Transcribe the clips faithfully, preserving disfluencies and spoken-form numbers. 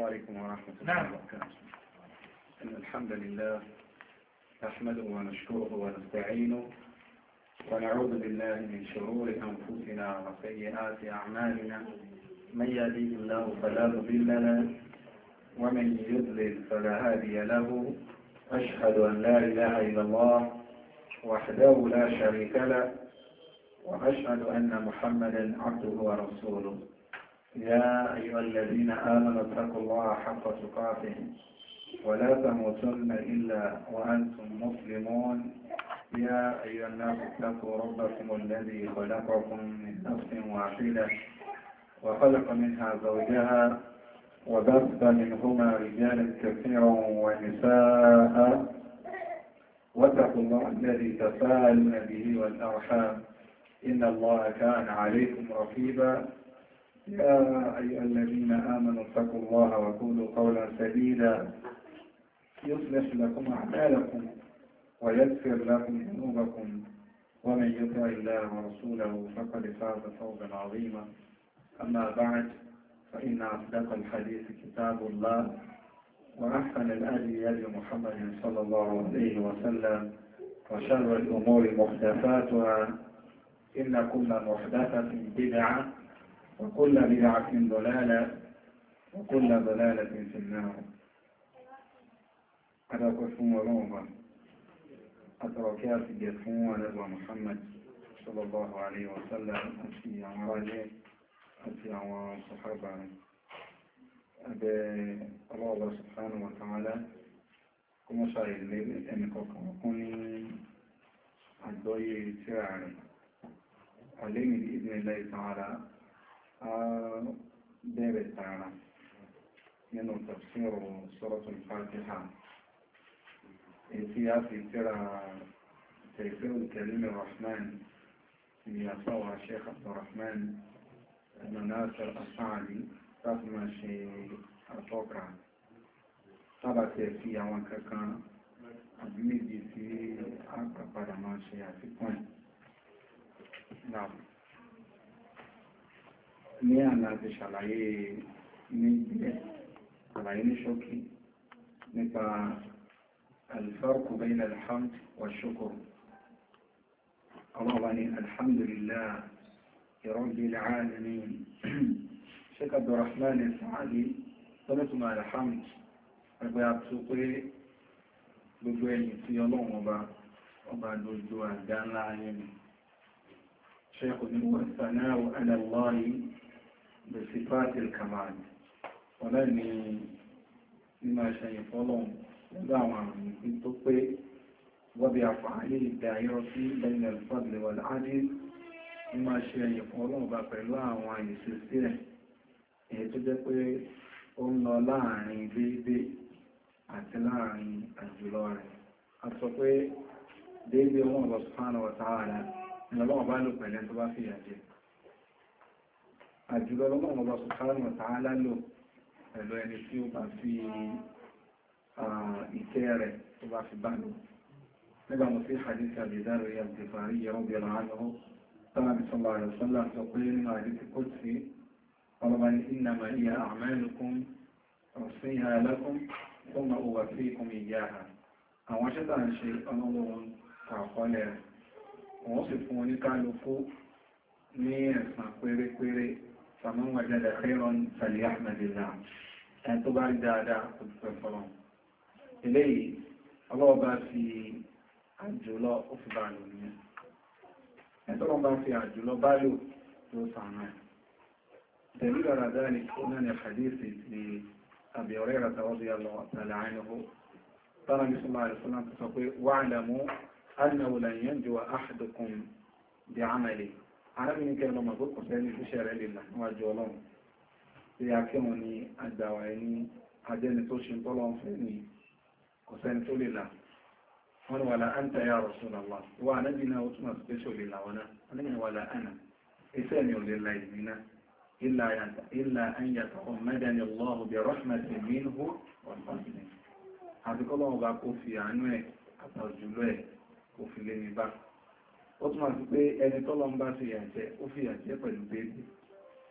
عليكم ورحمة الله وبركاته. إن الحمد لله نحمده ونشكره ونستعينه ونعوذ بالله من شرور أنفسنا وسيئات أعمالنا. من يهديه الله فلا مضل له ومن يضلل فلا هادي له. أشهد أن لا إله إلا الله وحده لا شريك له وأشهد أن محمدا عبده ورسوله. يا أيها الذين آمنوا اتقوا الله حق تقاته ولا تموتن إلا وأنتم مسلمون. يا أيها الناس اتقوا ربكم الذي خلقكم من نفس واحدة وخلق منها زوجها وبث منهما رجالا كثيرا ونساء واتقوا الله الذي تساءلون به والأرحام إن الله كان عليكم رقيبا. يا أيها الذين آمنوا اتقوا الله وقولوا قولا سديدا يصلح لكم أعمالكم ويغفر لكم ذنوبكم ومن يطع الله ورسوله فقد فاز فوزا عظيما. أما بعد فإن أصدق الحديث كتاب الله وأحسن الهدي هدي محمد صلى الله عليه وسلم وشر الأمور محدثاتها إن كل محدثة بدعة وكل بدعة ضلالة وكل ضلالة في النار. هذا كفون ولوما أتركات جفون نبوة محمد صلى الله عليه وسلم أتي عمراجه أتي عمراجه صحابة أبي الله سبحانه وتعالى كما شاء الليل أنكم كوني الضوء سرعا عليني بإذن الله تعالى bẹ̀rẹ̀ tààrà nínú tafsir suratul Fatiha ètí a fi tẹ́ra Tafsirul Karim Ar-Rahman ni àfáwà Sheikh Abdurrahman ibn Nasir As-Sa'di láti máa ṣe àtọ́ka sábàtẹ̀ fi àwọn kankan àbí méjì tí a padà máa ṣe àfikún náà. Ní àná ti ṣàlàyé ní ìgbẹ́ àlàyé ní ṣókí nípa al-farqu bayna al-hamd wa shukr. Allah ni alhamdulillah rabbil alamin. Sheikh Abdurrahman As-Sa'di tọ́lẹ́tùmọ̀ alhamd ẹgbẹ́ àtú pé gbogbo ẹ̀yìn tí ọlọ́run ọba ọba dojú àdá ńlá ayé mi. Sheikh ni wọ́n sanáwó ala Allah بصفات الكمال ولاني بما شيء فلون دعوة من تطبيق وبأفعاله الدائرة بين الفضل والعدل بما شيء فلون بقلوا وعن السلسلة يتجد أن láàrin déédé àti láàrin àjùlọ rẹ̀ àtọ́pẹ́ déédé wọn Allah subhanahu wa ta'ala ni ọlọ́wọ́ bá lò pẹ̀lẹ́ tó bá fi àjẹ́ àjùlọ lọ́wọ́ ọba subhanahu wa ta'ala lò pẹ̀lú ẹni tí ó bá fi ìkẹ́ rẹ̀ tó bá fi bá lò. nígbà mo sí hadith Abi Dharr al-Ghifari radiyallahu anhu Ànábì sallallahu alaihi wasallam sọ pé nínú hadith qudsi ọlọ́ba ní innama hiya a'malukum uhsiha lakum thumma uwaffikum iyyaha. àwọn aṣẹ́ta ń ṣe ọlọ́wọ́n kàkọ́lẹ̀ rẹ̀ wọ́n sì fún oníkálukú ní ẹ̀san pérépéré. فمن وجد خيرا فليحمد الله. أن تبارك دادا فالفرون إليه الله باسي àjùlọ ó fi bá lò ní ẹ̀tọ́rọ̀ bá fi àjùlọ bá lò ló sàánà دليل على ذلك هنا الحديث لأبي هريرة رضي الله تعالى عنه قال النبي صلى الله عليه وسلم واعلموا أنه لن ينجو أحدكم بعمله. arábìnrin kẹrin lọ màgbó kò sẹ́ni tó ṣẹ̀rẹ̀ lèlà níwájú ọlọ́run tí a kí wọn ní àgbàwà ẹni ajẹ́ni tó ṣe tọ́lọ́run fẹ́ ní kò sẹ́ni tó lèlà wọn ni wàlá anta ya Rasulullah wà anábì náà ó túnmọ̀ sí pé ṣò lèlà wọn náà wọn ni wàlá ànà iṣẹ́ mi ò lèlà ìmì náà illa an yataghammadani Allahu bi rahmatin minhu wa fadlin àti kọ́lọ́run bá kó fi àánú ẹ̀ àtàjùlọ ẹ̀ kó fi lé mi bá. Ó túnmọ̀ sí pé ẹni tọ́lọ ń bá fi yàjẹ́ ó fi yàjẹ́ pẹ̀lú bébí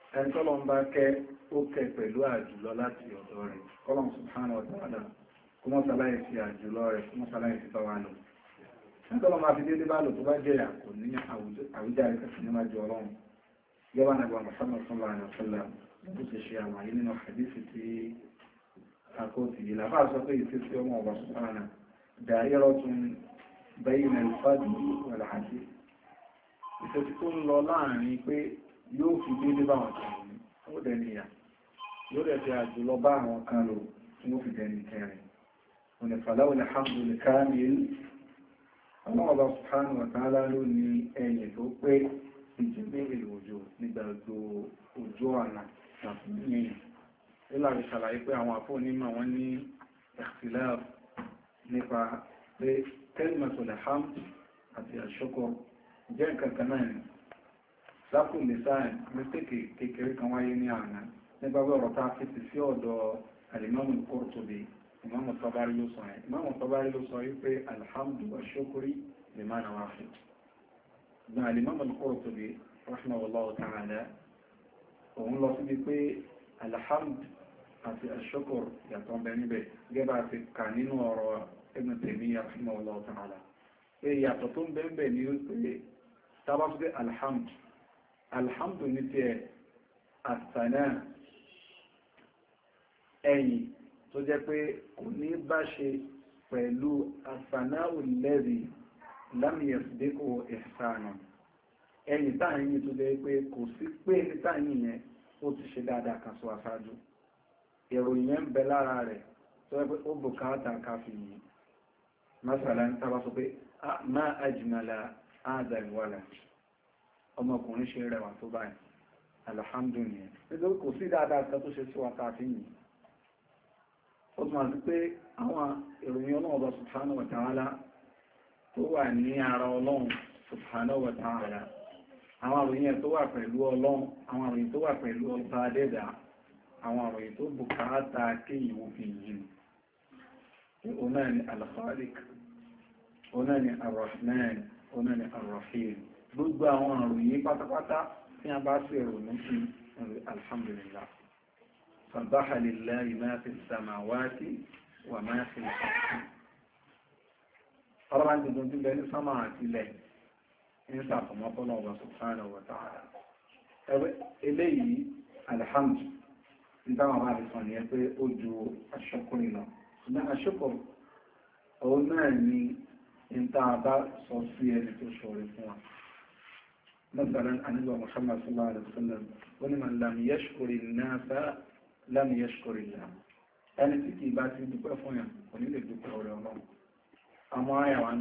ẹni tọ́lọ́ ń bá kẹ́ ó kẹ́ pẹ̀lú àjùlọ láti ọ̀dọ̀ rẹ̀ kọ́lọ́n subhanahu wa ta'ala kó mọ́ sáláyé sí àjùlọ rẹ̀ kó mọ́ sáláyé sí bá wà lọ. ẹni tọ́lọ́ máa fi dédé bá lò tó bá jẹ́ àkò ní àwùjáre kẹfì ní májú ọlọ́run yẹ́wà nàgbà Muhammad sallallahu alaihi wasallam bó ṣe ṣe àmàyé nínú hadisi tí àkóòtì yìí làbá sọ pé ìfẹ́ sí ọmọ ọba subhanahu da'iratun bayna al-fadl wal-'adl ìfẹ́ tí tó ń lọ láàrin pé yóò fi dédé bá wọn kan ní ó dẹ̀ níyà yóò dẹ̀ fi àjùlọ bá àwọn kan lò tí wọ́n fi dẹ̀ ní kẹrin òní falahu al-hamdu al-kamil ọmọ ọba subhanahu wa ta'ala ló ní ẹ̀yìn tó pé ìjìnlẹ̀ ìlú òjò nígbà gbogbo ojú ọ̀nà ṣàfihàn ìlàrí ṣàlàyé pé àwọn àfọ́ onímọ̀ wọ́n ní ikhtilaf nípa pé kalimatul hamd àti àṣọ́kọ̀ jẹ́ nǹkan kan náà ni lápò lè sáà mẹ́tẹ́kì kékeré kan wáyé ní àná nígbà pé ọ̀rọ̀ tá a fèsì sí ọ̀dọ̀ al-Imam al-Qurtubi Imam Tabari ló sọ yẹn Imam Tabari ló sọ wípé alhamdu wa shukri bima'na wahid gbọ́n al-Imam al-Qurtubi rahimahullahu ta'ala òun lọ síbi pé alhamdu àti ashukr yàtọ̀ bẹ níbẹ̀ gẹ́bà ti kà nínú ọ̀rọ̀ Ibn Taymiyyah rahimahullahu ta'ala pé yàtọ̀ tó ń bẹ́ẹ̀ ní wípé tábàtúgbé alhamdu alhamdu ní tí ẹ àtànà ẹ̀yìn tó jẹ́ pé kò ní bá ṣe pẹ̀lú àtànà alladhi lam yasbiqhu ihsanu ẹ̀yìn táyìn tó jẹ́ pé kò sí pé ní táyìn yẹn ó ti ṣe dáadáa kan sọ àṣáájú ìròyìn yẹn ń bẹ lára rẹ̀ tó jẹ́ pé ó bùkátà ká fi yìí masala ń tábà sọ pé má ajmala hadha alwalad ọmọkùnrin ṣe rẹwà tó báyìí alhamdulillah nítorí kò sí dáadáa kan tó ṣe sí wa káàfí yìí ó tún àti pé àwọn ìròyìn ọlọ́run subhanahu wa ta'ala tó wà ní ara ọlọ́run subhanahu wa ta'ala àwọn àròyìn tó wà pẹ̀lú ọlọ́run àwọn àròyìn tó wà pẹ̀lú ọba adẹ́dà àwọn àròyìn tó bùkátà kéyìí wò fi yìí ọ̀nà ni al-Khaliq ọ̀nà ni ar-Rahman ọ̀nà ni ar-Rahim gbogbo àwọn àròyìn pátápátá tí a bá sí ìrònú sí alhamdulillah sabbaha lillahi ma fi samawati wa ma fi al-ardi ọlọ́run ti dùn bẹ ní sámà àti ilẹ̀ ń sàfọ̀mọ́fọ́nà ọba subhanahu wa ta'ala ẹgbẹ́ eléyìí alhamdu ní táwọn bá rí sọ ní ẹ pé ó ju aṣọ́kùnrin lọ ṣùgbọ́n aṣọ́kùnrin òun náà ni ń tá a bá sọ sí ẹni tó ṣọ̀rẹ́ fún wa مثلا عن محمد صلى الله عليه وسلم ولمن لم يشكر الناس لم يشكر الله ẹni tí kìí bá ti dúpẹ́ fún yàn kò ní lè dúpẹ́ ọ̀rẹ́ ọlọ́run àmọ́ àyà wà ní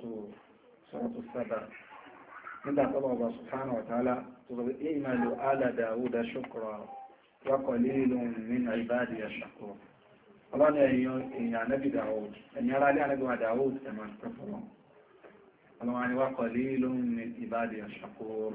suratu Saba nígbà tó bá subhanahu wa ta'ala tó sọ pé i'malu ala Dawuda shukra wa qalilun min ibadiya shakur ọlọ́ni èèyàn anábì Dawud ẹ̀yìn ara lé anábì wa Dawud ẹ̀mà pẹ́ fọ́lọ́run ọlọ́wọ́n ni wá qalilun min ibadiya shakur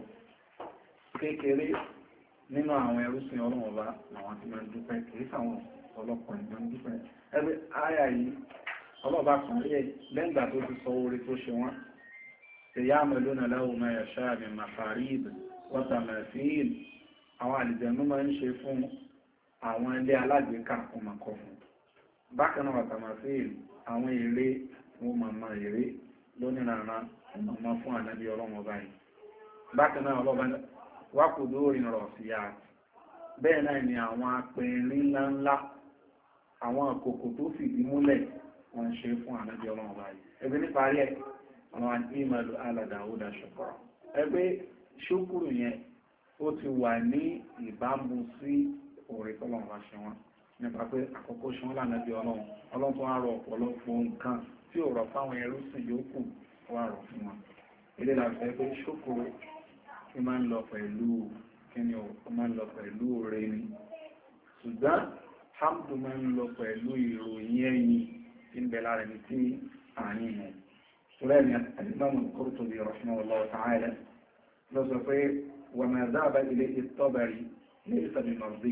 kékeré nínú àwọn ẹrúsìn ọlọ́wọ́n bá àwọn tí máa ń dúpẹ́ kìí sáwọn ọlọ́pọ̀ ìgbà ń dúpẹ́ ẹgbẹ́ àyà yìí ọlọ́ọ̀bá kan rí lẹ́gbà tó ti sọ orí tó ṣe wọ́n ya'maluna lahu ma yasha'u min maharib wa tamathil àwọn àlìjẹ̀nú máa ń ṣe fún àwọn ilé alágbèéká ọmọ kọ fún bákan náà wa tamathil àwọn ère wọn máa ma ère lónìrànà ọmọ fún ànábí ọlọ́mọ báyìí bákan náà ọlọ́bá wákòdó ìrọ̀ sí ya bẹ́ẹ̀ náà ni àwọn apẹ̀rin ńláńlá àwọn àkókò tó fìdí múlẹ̀ wọ́n ṣe fún ànábí ọlọ́mọ báyìí ẹgbẹ́ níparí ẹ̀ àwọn ìmọ̀lú ala Dawuda shukra ẹgbẹ́ ṣúkúrù yẹn ó ti wà ní ìbámu sí orí tọ́lọ́mọ bá ṣe wọn nípa pé àkọ́kọ́ ṣe wọ́n lánàbí ọlọ́run ọlọ́run tó wá rọ ọ̀pọ̀lọpọ̀ nǹkan tí ò rọ̀ fáwọn ẹrú sí yòókù wà rọ̀ fún wọn ilé làbẹ́ pé ṣókòrò tí máa ń lọ pẹ̀lú kíni ó máa ń lọ pẹ̀lú oore ni ṣùgbọ́n hamdu máa ń lọ pẹ̀lú ìròyìn ẹ̀yìn tí ń bẹ lára ẹni tí àárín yẹn ṣùgbọ́n ẹni al-Imam al-Qurtubi rahimahullahu ta'ala lọ sọ pé wa ma dhahaba ilayhi at-Tabari laysa bi-mardi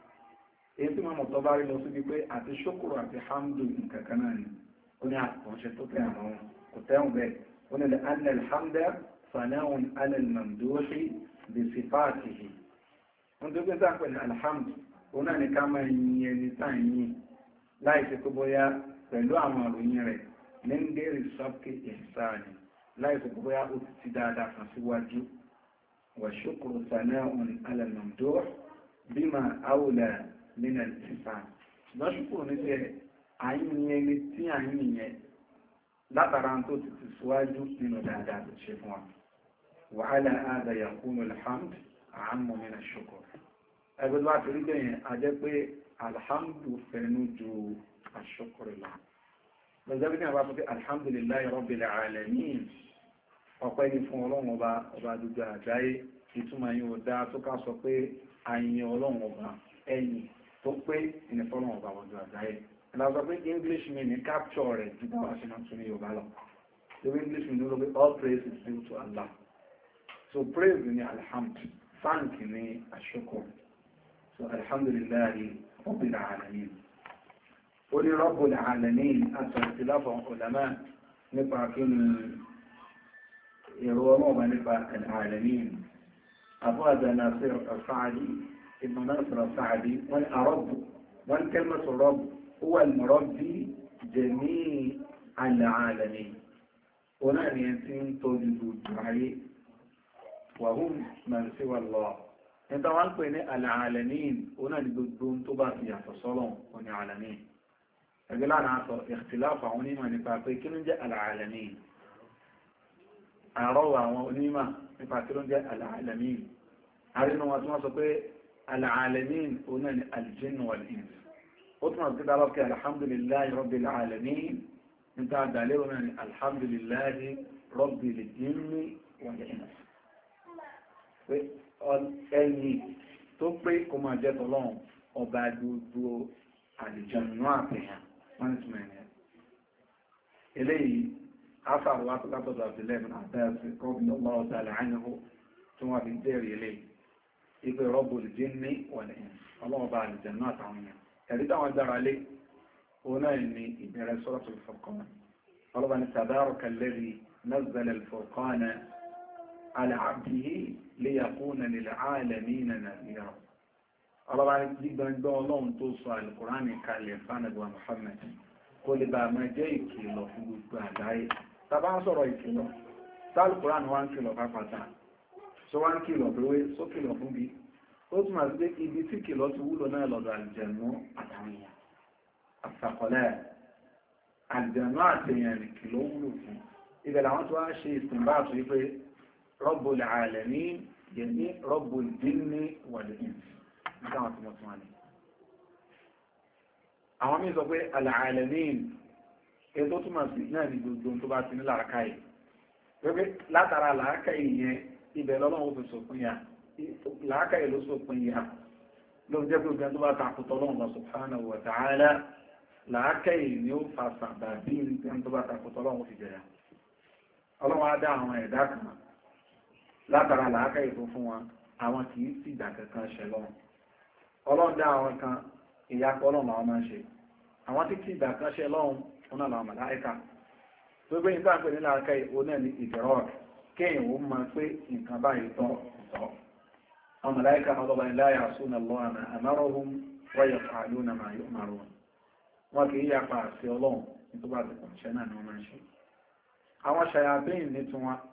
èyí tí wọ́n mọ̀ Tabari lọ síbi pé àti ṣókòrò àti hamdu nǹkan kan náà ni ó ní àkànṣe tó tẹ́ àwọn kò tẹ́hùn bẹ́ẹ̀ ó ní anna alhamda sana'un ala al-mamduhi bi sifatihi wọ́n tó gbé sáà pẹ̀lú alhamdu òun náà ní ká máa yin ẹni táà ń yìn láì ṣe kó bóyá pẹ̀lú àwọn àròyìn rẹ̀ lẹ́ńgẹ́rì sọ́kè ìsáàni láì ṣe kó bóyá ó ti ti dáadáa kan síwájú wa shukru sana'un ala al-mamduh bima awla min al-ihsan ṣùgbọ́n ṣùkúrò ní tiẹ̀ àyìn ẹni tí àyìn yẹn látara tó ti ti síwájú nínú dáadáa tó ṣe fún wa wa ala hadha yakunu alhamd a'ammu min ash-shukr ẹgbẹ́ bá torí bẹ́yẹn a jẹ́ pé alhamdu fẹ́nu ju ash-shukr lọ lọ́jọ́ bí wọ́n bá sọ pé alhamdulillahi rabbil alamin ọpẹ́ ni fún ọlọ́run ọba ọba dúdú àgbáyé ìtumọ̀ yìí ò dáa tó ká sọ pé àyìn ọlọ́run ọba ẹ̀yìn tó pé ìnìfọ́lọ́run ọba ọdún àgbáyé and I was English meaning capture it to the The English meaning all praise is due to Allah. So praise in alhamd, thank in ashukr. So alhamdulillah rabbil alamin. Only rabbil alamin as ikhtilaf ulama nípa kíni èrò ọlọ́ọ̀bá nípa al-alamin. Abu Nasir al-Sa'di, Ibn Nasir al-Sa'di, wọ́n arọ́bù, wọ́n kẹ́lmọ̀ tó rọ́bù. هو المربي جميع العالمين هنا يتم توجد الدعاء وهم من سوى الله انت وانكوين العالمين هنا لدون تباتي يتصلون هنا عالمين أقول أنا عصر اختلاف عنيما نفاقي كنون جاء العالمين أروى عنيما نفاقلون جاء العالمين عارفين واسمع سبقى العالمين هنا الجن والإنس أطمئن كده ربك الحمد لله رب العالمين انت عد علينا الحمد لله رب الجن والإنس ẹni tó pé kó máa jẹ́ tọ́lọ́run ọba gbogbo àlìjànnú àpèyàn wọ́n ní túnmọ̀ ẹ̀yẹn eléyìí afáàrù wá látọ̀dọ̀ àbílẹ̀ àbẹ́ẹ̀sì rọ́bì ọlọ́ ọ̀dà àlàáyìnhó tí wọ́n fi bẹ̀rẹ̀ eléyìí ipe rọ́bù ìjìnní wọ̀lẹ̀ ọlọ́ọ̀bá àlìjànnú àtàwọn èèyàn ẹ̀rí táwọn dára lé òun náà ní ìbẹ̀rẹ̀ suratul Furqan ọlọ́ba ní tabaraka alladhi nazzala al-furqana ala abdihi liyakuna lil'alamina nadhira ọlọ́ba ní gbígbọ́ngbọ́ ọlọ́run tó sọ al-Qur'ani kalẹ̀ fánàbíwá Muhammad kó lè bá máa jẹ́ ìkìlọ̀ fún gbogbo àgbáyé tàbá ń sọ̀rọ̀ ìkìlọ̀ sáàlù-Qur'ani wá ń kìlọ̀ pápátá sọ wá ń kìlọ̀ pé só kìlọ̀ fún bí ó túnmọ̀ sí pé ibi tí kìlọ̀ ti wúlò náà lọ́dọ̀ àlùjànnú àtàwọn èèyàn àfàkọ́lẹ̀ àlùjànnú àtẹ̀yàn ní kìlọ̀ wúlò fún ibẹ̀ làwọn tó wá ṣe ìsìnbá àtò wípé Rabbul Alamin yẹni Rabbul Jinni wal Ins nígbà wọn tí wọ́n tún wá ní. àwọn míì sọ pé Al-Alamin ètò túnmọ̀ sí náà ní gbogbo tó bá ti ní làákàyè wípé látara làákàyè yẹn ibẹ̀ lọ́lọ́run fi sòpin yà làákà ìlú sópin ya ló jẹ́ pé ogun tó bá takùtọ̀ lọ́wọ́ subhanahu wa ta'ala làákà ìlú ni ó fa sàbà bí i tó bá takùtọ̀ lọ́wọ́ fi jẹyà ọlọ́wọ́ á dá àwọn ẹ̀dá kan látara làákà ìlú fún wọn àwọn kìí sì ìdà kankan ṣẹ lọ́wọ́ ọlọ́run dá àwọn kan ìyapọ̀ ọlọ́run àwọn máa ń ṣe àwọn tí kì ìdà kan ṣẹ lọ́wọ́ wọn náà làwọn màláíkà tó gbé nígbà pé ní làákà ìlú náà ní ìdẹ̀rọ̀ kéèyàn ó máa pé nǹkan báyìí tọ́ ìtọ́ الملائكة الله لا يعصون الله ما أمرهم ويفعلون ما يؤمرون وكي يقع في الله انتبه لكم شنان ومن شيء àwọn ṣàyàbíìn ní tí wọ́n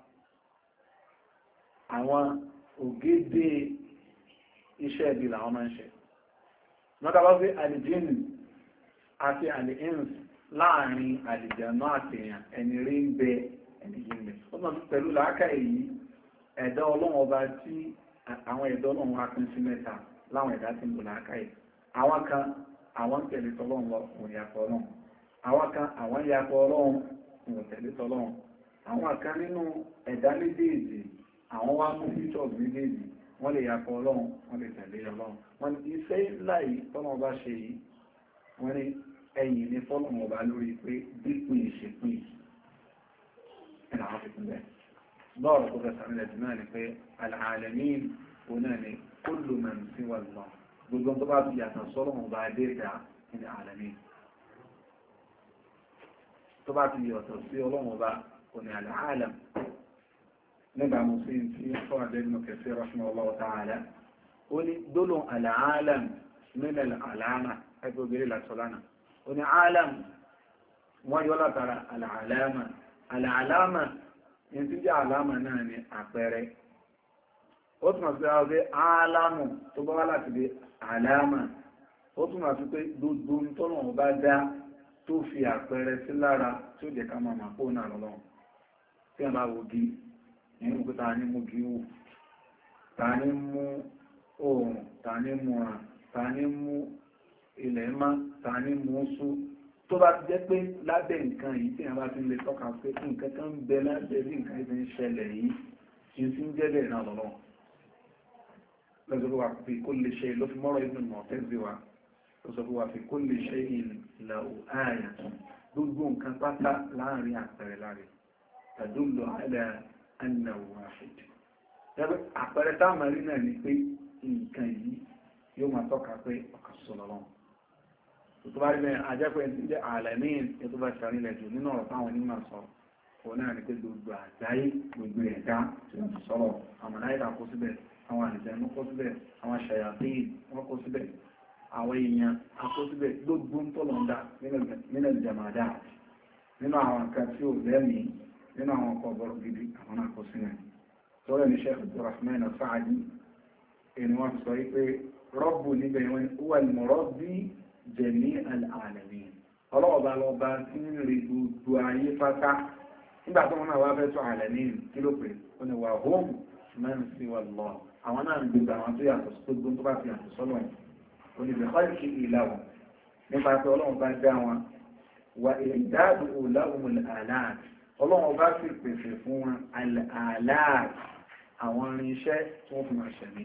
àwọn ògédé iṣẹ́ ibi làwọn máa ń ṣe mọ́tàbá pé àlìjínì àti àlìíns láàrin àlìjànú àtèèyàn ẹni rí ń bẹ ẹni yìí ń bẹ ó mọ̀ pẹ̀lú làákà èyí ẹ̀dá ọlọ́run ọba tí àwọn ẹ̀dọ́ náà wá pín sí mẹ́ta láwọn ẹ̀dá tí ń bò láàkáyè àwọn kan àwọn tẹ̀lé tọ́lọ́run lọ òun yàpọ̀ ọlọ́run àwọn kan àwọn yàpọ̀ ọlọ́run òun tẹ̀lé tọ́lọ́run àwọn kan nínú ẹ̀dá méjèèjì àwọn wá mú features méjèèjì wọ́n lè yàpọ̀ ọlọ́run wọ́n lè tẹ̀lé ọlọ́run wọ́n ní iṣẹ́ ńlá yìí tọ́lọ́run bá ṣe yìí wọ́n ní ẹ̀yìn ní fọ́lọ́run ọba lórí pé dípò ìṣèpín ẹ̀nà àwọn fi kún bẹ́ẹ̀ lọ́rọ̀ tó fẹ́ sàmìlẹ̀ jù náà ni pé al-alamin òun náà ni kullu man siwa Allah gbogbo tó bá fi yàtọ̀ sọ́rọ̀ wọn bá dé ìdá ní alamin tó bá fi yàtọ̀ sí ọlọ́run ọba òun ni al-alam nígbà mú sí tí fọ́ àdébìnú Kathir rahimahullahu ta'ala ó ní gbólóhùn al-alam min al-alama ẹgbẹ́ obìnrin làtọ́lánà ó ní alam wọ́n yọ́ látara al-alama al-alama ní tí jẹ́ alama náà ní àpẹẹrẹ ó túnmọ̀ sí pé alamu tó bá wá láti di alama ó túnmọ̀ sí pé gbogbo tọ́lọ̀ bá dá tó fi àpẹẹrẹ sí lára tí ó jẹ́ ká máa máa pò náà lọ́wọ́ tí a bá wo bí nínú pé ta ní mú bí wù ta ní mú oòrùn ta ní mú ràn ta ní mú ilẹ̀ má ta ní mú sú tó bá ti jẹ́ pé lábẹ́ nǹkan yìí tí a bá ti lè tọ́ka pé nǹkan kan ń bẹ lábẹ́ bí nǹkan yìí ń ṣẹlẹ̀ yìí tí ó ti ń jẹ́ bẹ́ẹ̀ náà lọ́wọ́ lọ́sọ̀rọ̀ wa fi kulli shay ló fi mọ́rọ̀ Ibn Mu'tazili wa lọ́sọ̀rọ̀ wa fi kulli shay'in lahu ayatun gbogbo nǹkan pátá láàrin àpẹẹrẹ láre tadullu ala annahu wahid àpẹẹrẹ táwọn rí náà ni pé nǹkan yìí yóò máa tọ́ka pé ọ̀kan ṣoṣo lọ́wọ́ tó bá rí bẹ́ẹ̀ ajẹ́pẹ́ ti jẹ́ alamin tó bá ṣàrílẹ̀ jù nínú ọ̀rọ̀ táwọn onímọ̀ sọ òun náà ni pé gbogbo àgbáyé gbogbo ẹ̀dá tí wọ́n ti sọ̀rọ̀ àwọn náírà kó síbẹ̀ àwọn àlìjẹ̀nú kó síbẹ̀ àwọn ṣàyàtíìn wọ́n kó síbẹ̀ àwọn èèyàn akó síbẹ̀ gbogbo ń tọ́lọ̀ ń dá nínú ìjàmàdá nínú àwọn nǹkan tí ò lẹ́mìí nínú àwọn ọkọ̀ ọ̀bọ̀rọ̀ gidi àwọn náà kó sílẹ̀ tọ́lọ̀ ní Sheikh Abdurrahman As-Sa'di ẹni wọ́n sọ pé rọ́bù níbẹ̀ wọn wà al-murabbi jẹ̀mí al-alamin ọlọ́ọ̀bá lọ́ba tí ń rí gbogbo ayé pátá nígbà tó wọn náà wá fẹ́ tó alamin kí ló pè ó ní wà hum man siwa Allah àwọn náà ń gbogbo àwọn tó yàtọ̀ sí gbogbo tó bá fi yàtọ̀ sọ́lọ̀ oníbẹ̀ kọ́lìkì ìlà wọn nípa pé ọlọ́run bá dá wọn wà ìdáàbò lahumul alat ọlọ́run bá sì pèsè fún wọn al-alat àwọn irinṣẹ́ tí wọ́n fi máa ṣẹ̀mí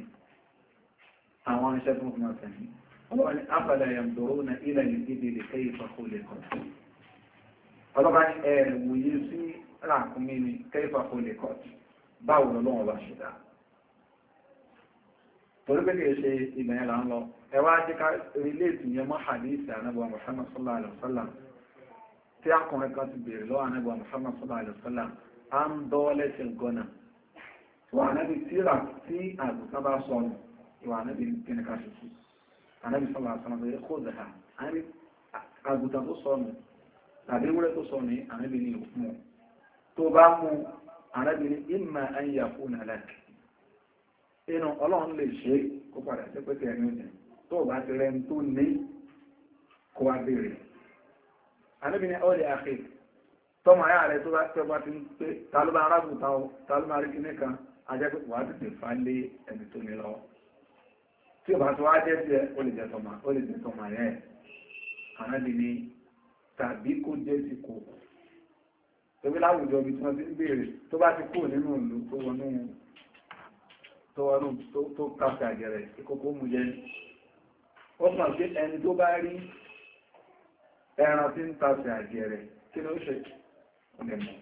àwọn irinṣẹ́ tí wọ́n fi máa ṣẹ̀mí ọlọ́run ní afala yanzuruna ila al-ibili kayfa khuliqat ọlọ́run ní ẹ̀wòye sí ràkúnmí ni kayfa khuliqat báwo lọ́lọ́run bá ṣe dá torí pé kìí ṣe ìgbẹ̀yẹn là ń lọ ẹwà jíká rílẹ̀tì yẹn mọ́ hadith anábọ̀ Muhammad sallallahu alaihi wasallam tí akùnrin kan ti bèèrè lọ́wọ́ anábọ̀ Muhammad sallallahu alaihi wasallam a ń dọ́ọ́lẹ̀ ṣe gọ́nà tí wà nábi tíra tí àgùntàn bá sọnù ìwà nábi kíni ká ṣe sí anábi sallallahu alaihi wasallam kó zẹ̀ha àgùntàn tó sọnù tàbí wúrẹ́ tó sọnù anábi ní òkú tó bá mú anábi ní imma an yakuna lak inú ọlọ́run lè ṣe kó padà sí pẹ́kẹ́ ẹni òjò tó bá ti rẹ̀ tó ní kó wá bèèrè. Ànábì ní ọlẹ́ àkè tọ́mọ ayá rẹ̀ tó bá tẹ́ bá ti ń pé tàlúbà arábùta ọ tàlúbà rí kíní kan ajẹ́ pé wà á tètè fà lé ẹni tó ní lọ. Tí ò bá tó wá jẹ́ sí ẹ ó lè jẹ́ tọmọ ó lè jẹ́ tọmọ ayá ẹ̀. Ànábì ní tàbí kó jẹ́ sí kò. Tóbi láwùjọ ibi tí wọ́n ti ń béèrè tó bá ti kú nínú ìlú tó wọnú tó wọnú tó káfẹ́ àgẹ̀rẹ̀ ìkókó mú jẹ́ ní ó sàn pé ẹni tó bá rí ẹran tí ń tàfẹ́ àgẹ̀rẹ̀ kí ló ṣe ọ̀lẹ̀mọ̀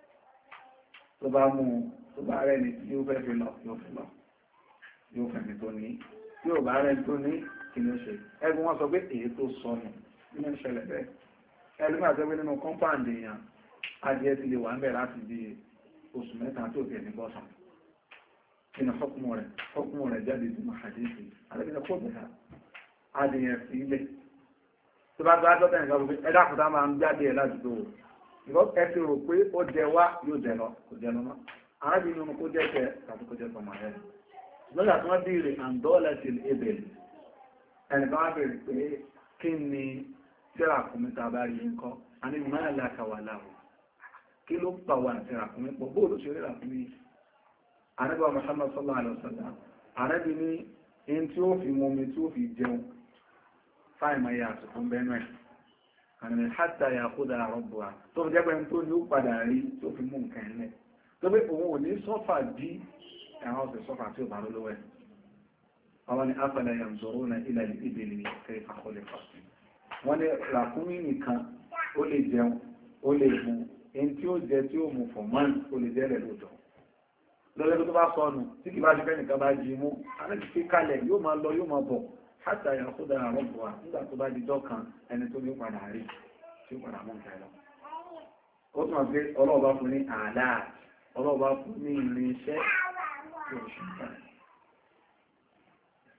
tó bá mú tó bá rẹ̀ ní tí ó fẹ́ fi lọ yóò fi lọ yóò fẹ̀mí tó ní tí ò bá rẹ̀ tó ní kí ló ṣe ẹgbẹ́ wọn sọ pé èyí tó sọnù nínú ìṣẹ̀lẹ̀ bẹ́ẹ̀ ẹni máa tẹ́wé nínú kọ́mpáǹdì èèyàn adìẹ ti lè wà ń bẹ̀ láti di oṣù mẹ́ta tó tẹ̀ ní bọ́sàn kina hukumu rẹ̀ hukumu rẹ̀ jáde sí mahadisi alẹ́bìnà kó bẹ̀rẹ̀ adìyàn sí ilé tó bá gbá tọ́tẹ̀ nǹkan gbogbo ẹ̀dá kùtà máa ń jáde ẹ̀ láti tó ìwọ́ ẹ ti rò pé ó jẹ wá yóò jẹ lọ kò jẹ lọ mọ́ arábìnrin ohun kó jẹ́ kẹ tàbí kó jẹ́ tọmọ rẹ̀ lọ́jà tí wọ́n bèèrè àǹdọ́ọ̀lẹ̀ ti ebèlè ẹnìkan wá bèèrè pé kí ni tíra kùnmí ta bá rí nǹkan a ní máa lákàwà láwọ̀ kí ló pàwọ́ àti ràkùnmí pọ̀ bóòlù ṣe rí ràkùnmí Ànábì Muhammad sallallahu alaihi wasallam Ànábì ní in tí ó fi mú mi tí ó fi jẹun fáìmọ̀ ya àtùkú bẹ́nu ẹ̀ Ànábì hatta ya'khudha rabbuha tó fi jẹ́pẹ́ tó ní ó padà rí tó fi mú nǹkan ilẹ̀ tó bí òun ò ní sọ́fà bí ẹ̀rọ ọ̀sẹ̀ sọ́fà tí ó bá lọ́wọ́ ẹ̀ àwọn ni afala yanzuruna ila al-ibili kayfa khuliqat wọ́n ní ràkúnmí nìkan ó lè jẹun ó lè mú in tí ó jẹ tí ó mú fọ̀mọ́n ó lè jẹ́ rẹ̀ lóòtọ́ lọ́lẹ́gbẹ́ tó bá sọ́nù tí kì bá ṣe fẹ́ nìkan bá jí mú alẹ́bí fi kalẹ̀ yóò máa lọ yóò máa bọ̀ hátà ya'khudha rabbuha nígbà tó bá dijọ́ kan ẹni tó ní padà rí tí ó padà mú nǹkan lọ. ó tún pé ọlọ́ọ̀bá fún ní àlá ọlọ́ọ̀bá fún ní irinṣẹ́ tí ó ṣe nǹkan.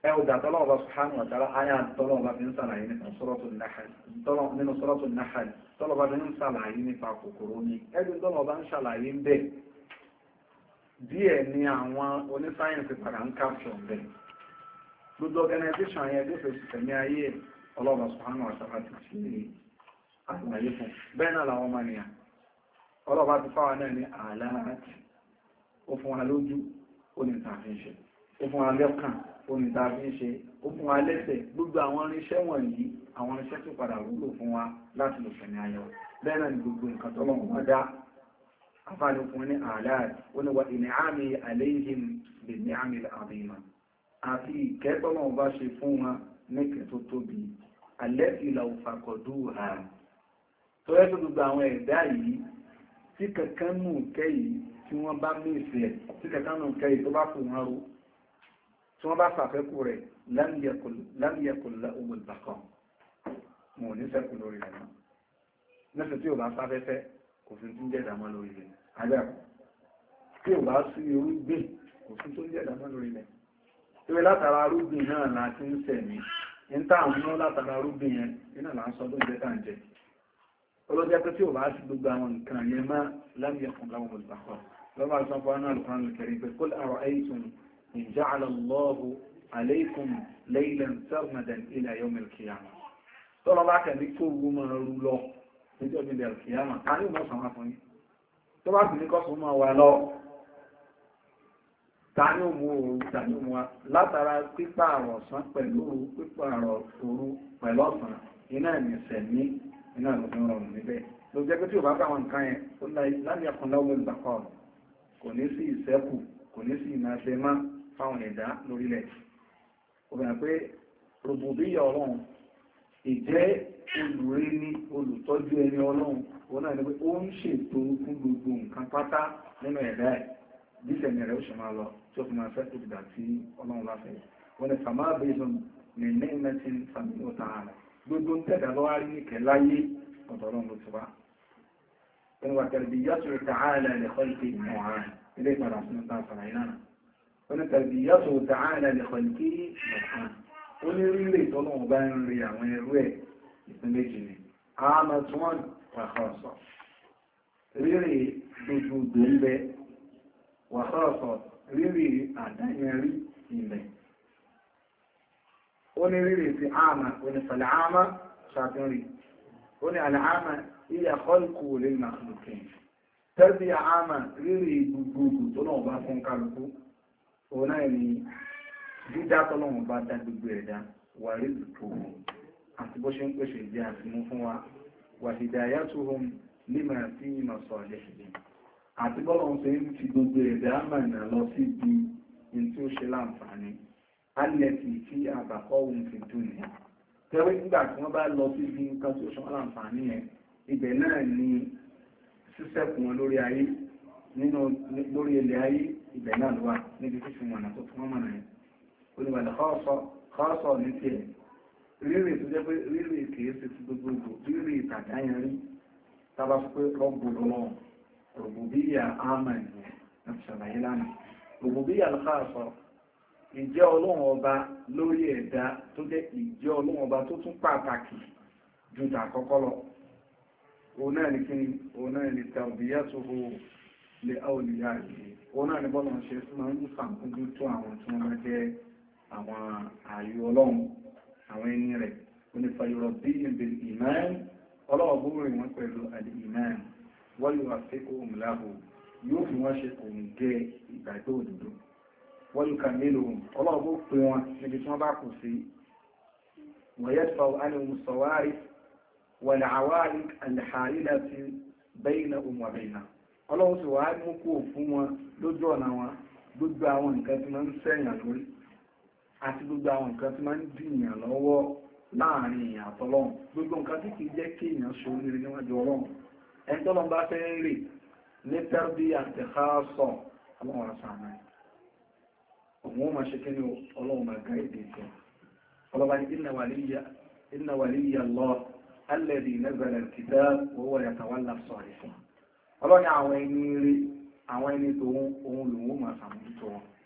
ẹ ò dà tọ́lọ́wọ́ bá subhanahu wa ta'ala ayé tọ́lọ́wọ́ bá fi ń sàlàyé nípa suratul Nahl nínú suratul Nahl tọ́lọ́wọ́ bá fi ń sàlàyé nípa kòkòrò ní ẹgbẹ́ tọ́lọ́wọ́ bá ń sàlàyé ń bẹ̀ díẹ̀ ni àwọn onísáyẹ̀nsì padà ń capture ń bẹ̀ gbogbo organization yẹn bí ó fẹ́ tẹ̀mí ayé ọlọ́wọ́ subhanahu wa ta'ala ti fi àgbáyé fún bẹ́ẹ̀ náà làwọn ọmọ nìyàn ọlọ́wọ́ ti fáwọn náà ní àlàáàtì ó fún wa lójú ó ní tàbí ṣe ó fún wa lẹ́kàn ó ní tàbí ṣe ó fún wa lẹ́sẹ̀ gbogbo àwọn irinṣẹ́ wọ̀nyí àwọn irinṣẹ́ tó padà wúlò fún wa láti lò fẹ̀mí ayọ̀ bẹ́ẹ̀ náà ni gbogbo nǹkan tó lọ́wọ́ wá dá afáàní fún ní àlàáàtì ó ní wa ìní àmì àléhìm lè ní àmì àbìmà àti ìkẹ́tọ́lọ́wọ́ bá ṣe fún wa níkẹ́ tó tóbi alẹ́ ìlà òfàkọ̀dù hà tó yẹ tó gbogbo àwọn ẹ̀dá yìí tí kankan nù kẹ́ yìí tí wọ́n bá mú ìfẹ́ tí kankan nù kẹ́ yìí tó bá fò wọn ro tí wọ́n bá fàfẹ́kù rẹ̀ lámìyẹ̀kùnlá owó ìbàkan wọn ò ní sẹ́kù lórí rẹ̀ náà lẹ́sẹ̀ tí ò bá sáfẹ́fẹ́ kò fi tún jẹ́ ìdámọ́ lórí rẹ̀ agbára tí ò bá sí irúgbìn kò fi tún jẹ́ ìdámọ́ lórí rẹ̀ ìwé látara arúgbìn náà láti ń sẹ̀mí ní táà ń mú látara arúgbìn yẹn iná là ń sọ ló jẹ́ tà ń jẹ olójẹ́ pé tí ò bá sí gbogbo àwọn nǹkan yẹn má lámìyẹ̀kùnlá owó ìbàkan lọ́wọ́ àṣọ́fọ́ náà lùkọ́ kẹrin pé kul ara'aytum إن جعل الله عليكم ليلا سرمدا إلى يوم القيامة tọ́lọ́ bá kẹ̀ ní kó ogun máa rú lọ níjọ́ bí ilẹ̀ kìíyàmà a ní ìmọ̀ sàn wá fún yín tó bá sì ní kọ́sùn máa wà lọ ta ní òmù òru ta ní òmù wa látara pípààrọ̀ ọ̀sán pẹ̀lú òru pípààrọ̀ òru pẹ̀lú ọ̀sán iná ìmìsẹ̀ ní iná ìlú rọrùn níbẹ̀ ló jẹ́ pé tí ò bá káwọn nǹkan yẹn ó láti ẹkùn lọ́wọ́ ìgbàkọ́ kò ní sí ìṣẹ́kù kò ní sí ìmáṣe má fáwọn ẹ̀dá lórílẹ̀. Obìnrin pé rògbòbíyà ọlọ́run ìjẹ́ olùrí ní olùtọ́jú ẹni ọlọ́run òun náà ni pé ó ń ṣètò fún gbogbo nǹkan pátá nínú ẹ̀dá ẹ̀ bí sẹ̀mí rẹ̀ ó ṣe máa lọ tí ó fi máa fẹ́ tó dìgbà tí ọlọ́run bá fẹ́. Wọ́n ní fàmà bẹ́sùn ní ní mẹ́tí fàmí ọ̀tá ààrẹ gbogbo ń tẹ̀dá lọ́wọ́ rí ní kẹláyé ọ̀dọ̀ ọlọ́run ló ti wá. Wọ́n wà tẹ̀lé yàtọ̀ ta'ala li khalqi mu'an ilé ìpadà sínú ta sàlàyé náà. ونتربيته تعالى لخلقه سبحانه ونريد طلعوا بين ريا ونروي يسميجني عامة وخاصة ريري بجود الله وخاصة ريري أدنيري إله ونريد في عامة ونفالعامة شاطري ونالعامة هي خلق للمخلوقين تربية عامة ريري بجود طلعوا بين كالكو òun náà ni dídá tọ́lọ́run bá dá gbogbo ẹ̀dá wà rí ìtò àti bó ṣe ń pèsè ìdí àfimú fún wa wà hidayatuhum lima fi masalihihim àti bọ́lọ́run ṣe ń fi gbogbo ẹ̀dá mọ̀nà lọ sí ibi ní tí ó ṣe láǹfààní alẹ́tì tí àbàkọ́ òun fi dùn ní tẹ́wé nígbà tí wọ́n bá lọ sí ibi nǹkan tí ó ṣe láǹfààní yẹn ibẹ̀ náà ni sísẹ́kùn wọn lórí ayé nínú lórí ilẹ̀ ayé ibẹ̀ náà ló wà níbi tí fún ọ̀nà tó fún ọmọ náà olùwàlẹ̀ kọ́ọ̀sọ̀ ní tí ẹ̀ rírì tó jẹ́ pé rírì kìí sí ti gbogbogbò rírì ìtàdáyàn rí tàbá fún pé rọ́gbò lọ́wọ́ rògbòbíyà ámàn láti ṣàlàyé lánàá rògbòbíyà lọ́kàṣọ ìjẹ́ ọlọ́run ọba lórí ẹ̀dá tó jẹ́ ìjẹ́ ọlọ́run ọba tó tún pàtàkì ju tàkọ́kọ́ lọ òun náà ní kíni òun náà ní tàbíyà tó hó lè áwòlìyà yìí òun náà ní bọ́lá ń ṣe fún máa ń sàkójú tó àwọn tí wọ́n máa jẹ́ àwọn ààyò ọlọ́run àwọn ẹni rẹ̀ onífàyọrọ̀ bí ibi ìmáàn ọlọ́wọ́ gbogbo rẹ̀ wọ́n pẹ̀lú àdì ìmáàn wọ́n yóò àfikò òmìnláhù yóò fi wọ́n ṣe òun gẹ ìgbàgbọ́ òdodo wọ́n yóò kà nílò ọlọ́wọ́ gbogbo pé wọn níbi tí wọ́n bá kù sí wọ́n yẹ́ fà ánìwò sọ̀wárí wọ́n àwárí àlìhàrílà ti bẹ́yìnà òun wà bẹ́yìnà ọlọ́wọ́ sì wá mú kó fún wọn lójú ọ̀nà wọn gbogbo àwọn nǹkan tí máa ń sẹ́yìn lórí àti gbogbo àwọn nǹkan tí máa ń dìyàn lọ́wọ́ láàrin èèyàn àtọ́lọ́run gbogbo nǹkan tí kìí jẹ́ kí èèyàn ṣe oríire níwájú ọlọ́run ẹni tọ́lọ́run bá fẹ́ rè ní tẹ́rbí àti káàsọ̀ ọlọ́run àṣàmì òun ó máa ṣe kí ni ọlọ́run máa gá èdè ìfẹ́ ọlọ́ba ní inna waliyya Allah alladhi nazzala al-kitab wa huwa yatawalla as-salihin ọlọ́run àwọn ẹni rí àwọn ẹni tó ohun lòun ó máa ṣàmójútó wọn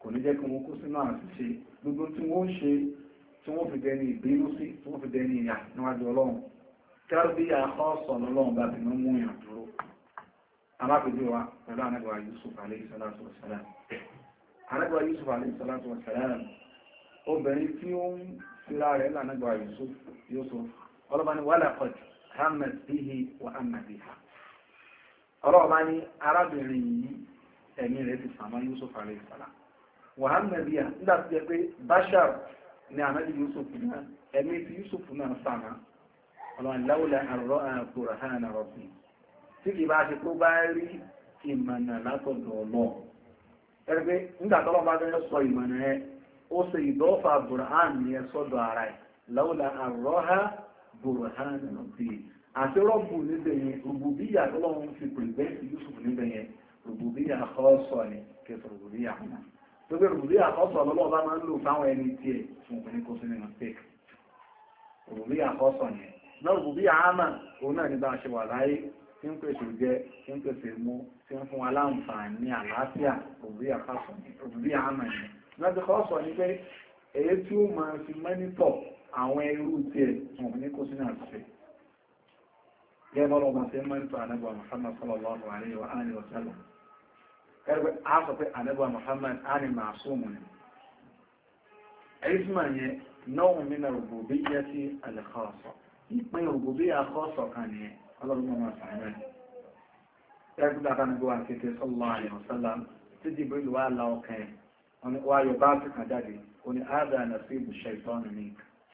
kò ní jẹ́ kí wọ́n kó sínú àṣìṣe gbogbo tí wọ́n ṣe tí wọ́n fi dẹni ìbínú sí tí wọ́n fi dẹni ìyà níwájú ọlọ́run tẹ́rọ̀bíyà ọ̀sọ̀ lọ́lọ́run bá fi mọ́ mú ìyàn dúró alábìbí wa pẹ̀lú anábìwá Yusuf alayhi salatu wa salam anábìwá Yusuf alayhi salatu wa salam obìnrin tí ó ń fira rẹ̀ lánàbìwá Yusuf Yusuf ọlọ́ba ni walaqad hammat bihi wa hamma biha ọlọ́ba ni arábìnrin yìí ẹ̀mí rẹ̀ ti sàmọ́ Yusuf alayhi salam wa hamma biha nígbà tí jẹ́ pé bashar ni anábì Yusuf náà ẹ̀mí ti Yusuf náà sàmọ́ ọlọ́run láwùlà àrọ́ àkùrà hàn rọ̀bì tí kì bá ṣe tó bá rí ìmọ̀nà látọ̀dọ̀ ọlọ́ ẹgbẹ́ nígbà tọ́lọ́ bá fẹ́ sọ ìmọ̀nà ẹ ó ṣe ìdọ́fà burhan ní ẹ sọ́dọ̀ ara ẹ̀ láwùlà àrọ́ àkùrà rọ̀bì àti rọ́bù níbẹ̀ yẹn rùbùbíyà tọ́lọ́run fi pèlú Yusuf níbẹ̀ yẹn rùbùbíyà kọ́sọ̀ ni kẹsọ̀ rùbùbíyà tó gbé rùbùbíyà kọ́sọ̀ lọ́lọ́ bá máa ń lò fáwọn ẹni tiẹ̀ fún òpin kó sínú mistake rùbùbíyà kọ́sọ̀ yẹn náà rùbùbí àmà òun náà ní bá ṣe wà láyé tí ń pèsè jẹ tí ń pèsè mú tí ń fún wa láǹfààní àlàáfíà rùbùbí àmà yẹn láti kọ́ sọ ní pé èyí tí ó máa fi mẹ́nítọ̀ àwọn irú tiẹ̀ wọn ní kó sínú àṣìṣe gẹ́gẹ́ bọ́lá ọmọ sí mẹ́nítọ̀ anábọ̀ Muhammad sallallahu alayhi wa alihi wa sallam kẹ́rẹ́ a sọ pé anábọ̀ Muhammad á ní màásùmù ni èyí tí mà yẹn náà min rububiyyati al-khassa ìpín ògbò bí àkọ́sọ̀ kan ní ọlọ́run máa sàárẹ̀ ẹgbẹ́ àtànàgbò àkété sallallahu alaihi wasallam tí Jibril wà lá ọkàn ẹ̀ wà yọ bá ti kàn jáde ó ní àádà nasibu shaytan ní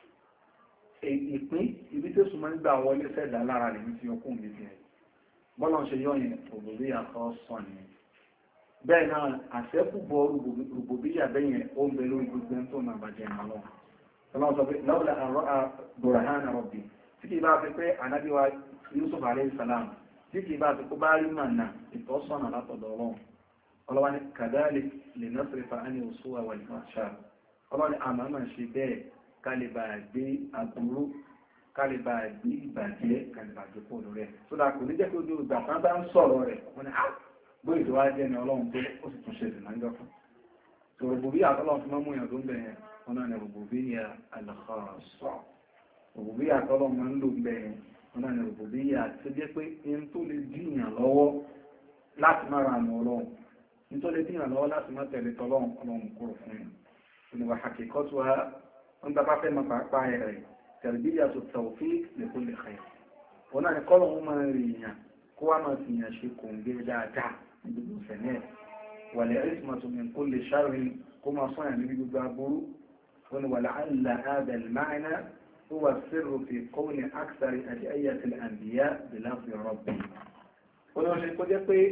ìpín ibi tó súnmọ́ nígbà wọlé sẹ́dá lára rẹ̀ ní ti ọkùn mi ti ẹ̀ bọ́lọ̀ ṣe yọ yẹn ògbò bí àkọ́sọ̀ ni bẹ́ẹ̀ náà àṣẹ́kùbọ̀ ògbò bí àbẹ́yẹn ó ń bẹ lórí gbogbo tó máa bàjẹ́ náà lọ́wọ́ sọ pé lawla àrọ́ burhana rabbi tí kìí bá fi pé ànábíwá Yusuf alayhi salam tí kìí bá fi kó bá rí mànà ìtọ́sọ́nà látọ̀dọ̀ ọlọ́run ọlọ́wọ́ ni kadhalik linasrifa anhu as-su'a wal-fahsha ọlọ́wọ́ ni àmàmà ṣe bẹ́ẹ̀ kálíbà gbé àbúrú kálíbà gbé ìbàjẹ́ kálíbà gbé pòlù rẹ̀ tó dà kò ní jẹ́ kí ojú ìgbà kan bá ń sọ̀rọ̀ rẹ̀ wọ́n ni bó ìdíwá jẹ́ ni ọlọ́run tó ó sì tún ṣe ìdìnnà ń jọ́kan tó rògbòbí àtọ́lọ́run fún mọ́mú ìyàn tó ń bẹ̀yẹn wọn náà ni rògbòbí al-khassa rùbùbíyà tọ́lọ́ máa ń lò bẹ́ẹ̀ wọn náà ni rùbùbíyà tó jẹ́ pé in tó lè díyàn lọ́wọ́ láti má ra àmì ọlọ́run in tó lè díyàn lọ́wọ́ láti má tẹ̀lé tọ́lọ́run ọlọ́run kúrò fún yàn ìwà àkẹ́kọ̀ọ́ tó wá wọn bá bá fẹ́ máa pàápàá rẹ̀ tẹ̀lébíyà tó tawfiq li kulli khair wọn náà ni kọ́lọ̀ wọn máa rí yàn kó wá máa fi yàn ṣe kòǹgé dáadáa ní gbogbo sẹ́nẹ̀ wàlẹ̀ ismatu min kulli sharrin kó máa sọ yàn níbi gbogbo aburú wọn ni wàlẹ̀ àlà hadal ma'na هو السر في كون أكثر أدعية الأنبياء بلفظ ربي olóòṣè kó jẹ́ pé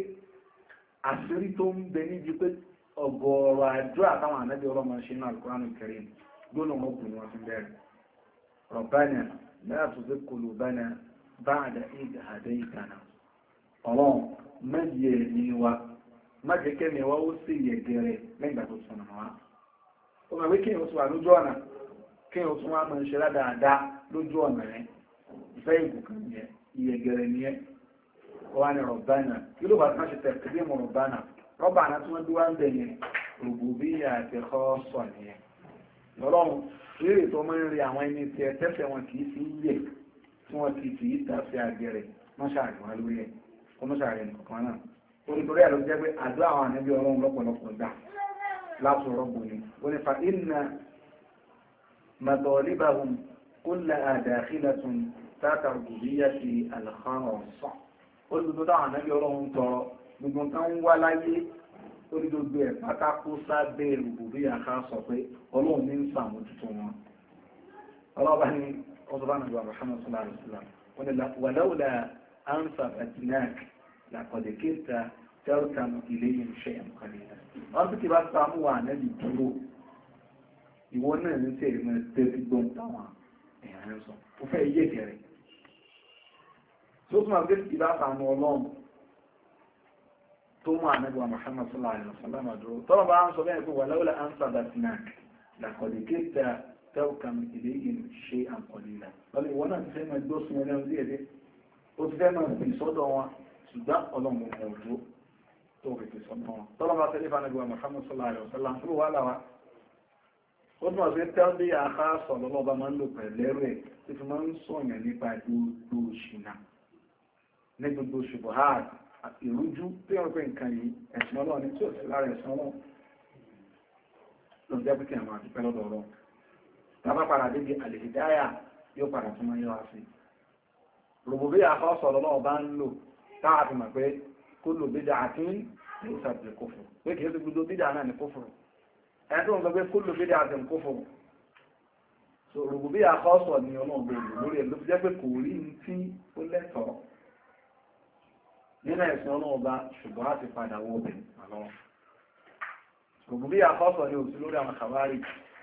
àṣírí tó ń bẹ níbi pé ọ̀gọ̀ọ̀rọ̀ àdúrà táwọn ànábì ọlọ́mọ ṣe náà Al-Qur'anul Karim gbónà wọn kù ní wọn fi bẹ̀rẹ̀ Rabbana la tuzigh qulubana ba'da idh hadaytana ọlọ́run mẹ́jẹ ní wa májẹ̀kẹ́ mi wá ó sì yẹ̀gẹ̀rẹ̀ lẹ́gbà tó sọ̀nà wa ó mọ̀ pé kí n sọ àlójú ọ̀nà kí o tún wá mọ̀ ṣe dáadáa lójú ọ̀nà rẹ̀ ìfẹ́ ìbùkún yẹn ìyẹ̀gẹ̀rẹ̀ ni ẹ́ wà ní Rabbana kí ló bá tán ṣe tẹ̀sí mọ̀ Rabbana Rabbana tí wọ́n dúwá ń bẹ̀ yẹn rububiyya àti khassa nìyẹn lọ́lọ́run rírì tó máa ń rí àwọn ẹni tí ẹ tẹ́sẹ̀ wọn kì í fi yẹ tí wọ́n ti fi ìta sí àgẹ̀rẹ̀ mọ́ṣáàrí wọn lórí ẹ̀ kó mọ́ṣáàrí nǹkan náà onítorí ẹ̀ ló jẹ́ pé àdúrà àwọn ànábì ọlọ́run lọ́pọ̀lọpọ̀ gbà láti rọ́gbò ni ó ní fa inna مطالبهم كلها داخلة تحت ربوبية الخاصة olùdó táwọn ànábì ọlọ́run tọrọ gbogbo nǹkan ń wá láyé olùdógbé ẹ̀ pátákó sábẹ́ rububiyya al-khassa pé ọlọ́run ní ń sàmójútó wọn ọlọ́ba ní ọdọ́bá nàgbà Muhammad sallallahu alaihi wasallam wọn ni wàláwùlà ansa patinak laqad kinta tarkanu ilayhim shay'an qalila wọn sì ti bá sàmú wà ànábì dúró ìwọ náà ní sí ìrìnà tẹ́sí gbọ́n táwọn èèyàn ń sọ ó fẹ́ yé gẹ̀rẹ̀ tó tún àgbé ti bá sàánú ọlọ́run tó mú ànábì Muhammad sallallahu alaihi wasallam dúró tọ́rọ bá ń sọ bẹ́ẹ̀ pé wà lawla an sabatnak laqad kinta tarkanu ilayhim shay'an qalila lọ́lẹ̀ ìwọ náà ti fẹ́ máa gbó sun ẹlẹ́run díẹ̀ dé ó ti fẹ́ máa fi sọ́dọ̀ wọn ṣùgbọ́n ọlọ́run ọ̀dọ́ tó fi fi sọ́nà wọn tọ́lọ́ bá tẹ́lẹ̀ fún ẹgbẹ́ Muhammad sallallahu alaihi wasallam tó wà láwa ó tún wà sí tẹ́lẹ̀ àká sọ̀rọ̀ lọ́ba máa ń lò pẹ̀lẹ́rù ẹ̀ tí fi máa ń sọ̀yàn nípa gbogbo ṣìnà ní gbogbo ṣubuhat ìrújú tí wọ́n pè nǹkan yìí ẹ̀sìn ọlọ́run ní tí ò sí lára ẹ̀sìn ọlọ́run ló ń jẹ́ pé kí àwọn àdúpẹ́ lọ́dọ̀ ọlọ́run tàbá padà débi àlèhidáyà yóò padà tún máa yọ wá sí rògbòbí àkọsọ̀ lọ́wọ́ bá ń lò táà fi mọ̀ pé kó lò bídà àti ní ìsàbẹ̀ kófò pé kìí sí gbogbo bídà náà ní kófò ẹni tó ń sọ pé kó lò bídà àti kófò so rògbòbí àkọsọ̀ ni ọlọ́run lò lórí ẹ̀ ló fi jẹ́ pé kò rí ní tí ó lẹ́tọ̀ọ́ nínú ẹ̀sìn ọlọ́run bá ṣùgbọ́n á ti padà wọ ọbẹ̀ àlọ́ rògbòbí àkọsọ̀ ni òsì lórí àwọn kàwárì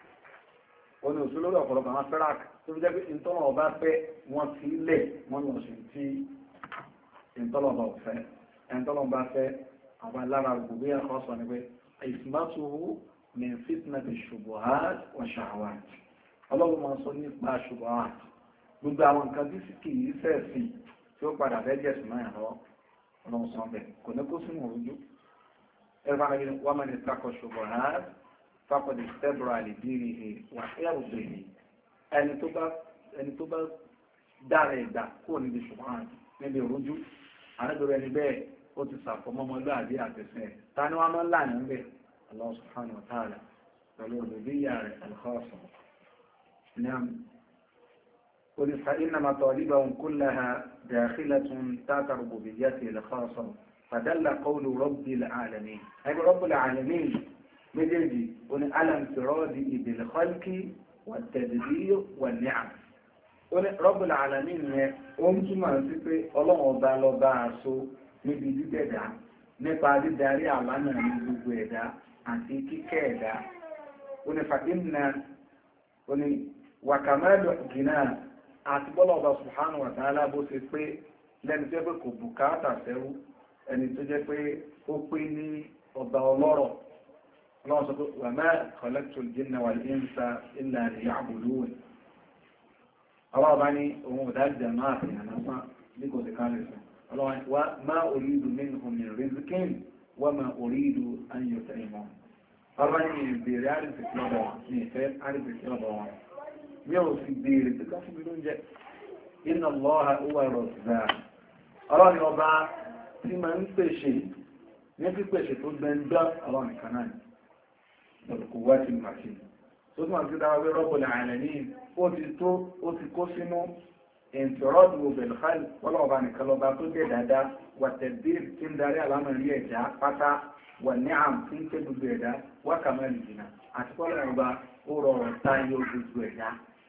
ó ní òsì lórí ọ̀pọ̀lọpọ̀ àwọn fẹ́ràk tó fi jẹ́ pé ìtọ́nà ọba fẹ́ wọ́n ti lẹ̀ wọ́n lọ sí tí ìtọ́nà ọba ọ̀fẹ́ ìtọ́nà ọba fẹ́ àwọn alára gbogbo yẹn kọ́ sọ ni pé ìsìmátòwò ní fitnati ṣubuhat wa shahawat ọlọ́run máa sọ nípa ṣubuhat gbogbo àwọn nǹkan tí sì kìí sẹ́ẹ̀sì tí ó padà fẹ́ jẹ̀sùn náà lọ ọlọ́run sọ bẹ́ẹ̀ kò ní kó sínú ojú ẹ̀rọ wọn máa ní takọ̀ ṣubuhat fápọ̀dé sẹ́bùrọ̀ àlèdínìhì wà ẹ̀rù bèèrè ẹni tó bá ẹni tó bá dára ẹ̀dá kúrò níbi ṣùgbọ́n níbi òrújú àrẹ́bẹ̀rẹ̀ ẹni bẹ́ẹ̀ ó ti sàfọmọ́mọ́lúàbí àtẹ̀sẹ̀ ta ni wọ́n máa ń láàrin ń bẹ̀ Allah subhanahu wa ta'ala pẹ̀lú olùbíyà rẹ̀ al-khassa ní àmì onífà innama talibahum kullaha dakhilatun tahta rububiyyati al-khassa fadalla qawlu rabbil alamin ẹgbẹ́ rabbil alamin méjèèjì oní alamtirọ́dì ìbìlẹ̀ kọ́lùkì wà tẹ̀lẹ̀dì wà ní àmì oní Rabbul Alamin yẹn ó ń túmọ̀ sí pé ọlọ́run ọba lọ́ba àṣọ níbi dídẹ̀dá nípa dídarí àlánà ní gbogbo ẹ̀dá àti kíkẹ́ ẹ̀dá oní fàdínà oní wàkàmẹ́lù gínà àti bọ́lá ọba subhanahu wa ta'ala bó ṣe pé lẹ́ni tó jẹ́ pé kò bùkátà sẹ́rú ẹni tó jẹ́ pé ó pé ní ọba ọlọ́rọ̀ الله سبحانه وما خلقت الجن والإنس إلا ليعبدون الله بني ومدار جماعة أنا ما بيقول ذكر الله وما أريد منهم من رزق وما أريد أن يطعمون الله بني بيرار في كلابه نيفر عارف في كلابه يوم في بير تكفي بدون جاء إن الله هو الرزاق الله يوبا في من تشي نفي تشي تبين ده الله كمان القوات المتين ثم كده رب العالمين ó ti tó ó ti kó sínú انفراد بالخلق ولا بان كلوبا tó dé dáadáa والتدبير tí ń darí àlámọ̀rí ẹ̀dá pátá والنعم tí ń tẹ́ gbogbo ẹ̀dá وكمال الجنة àti kọ́lọ̀ ọba ó rọrùn táyé gbogbo ẹ̀dá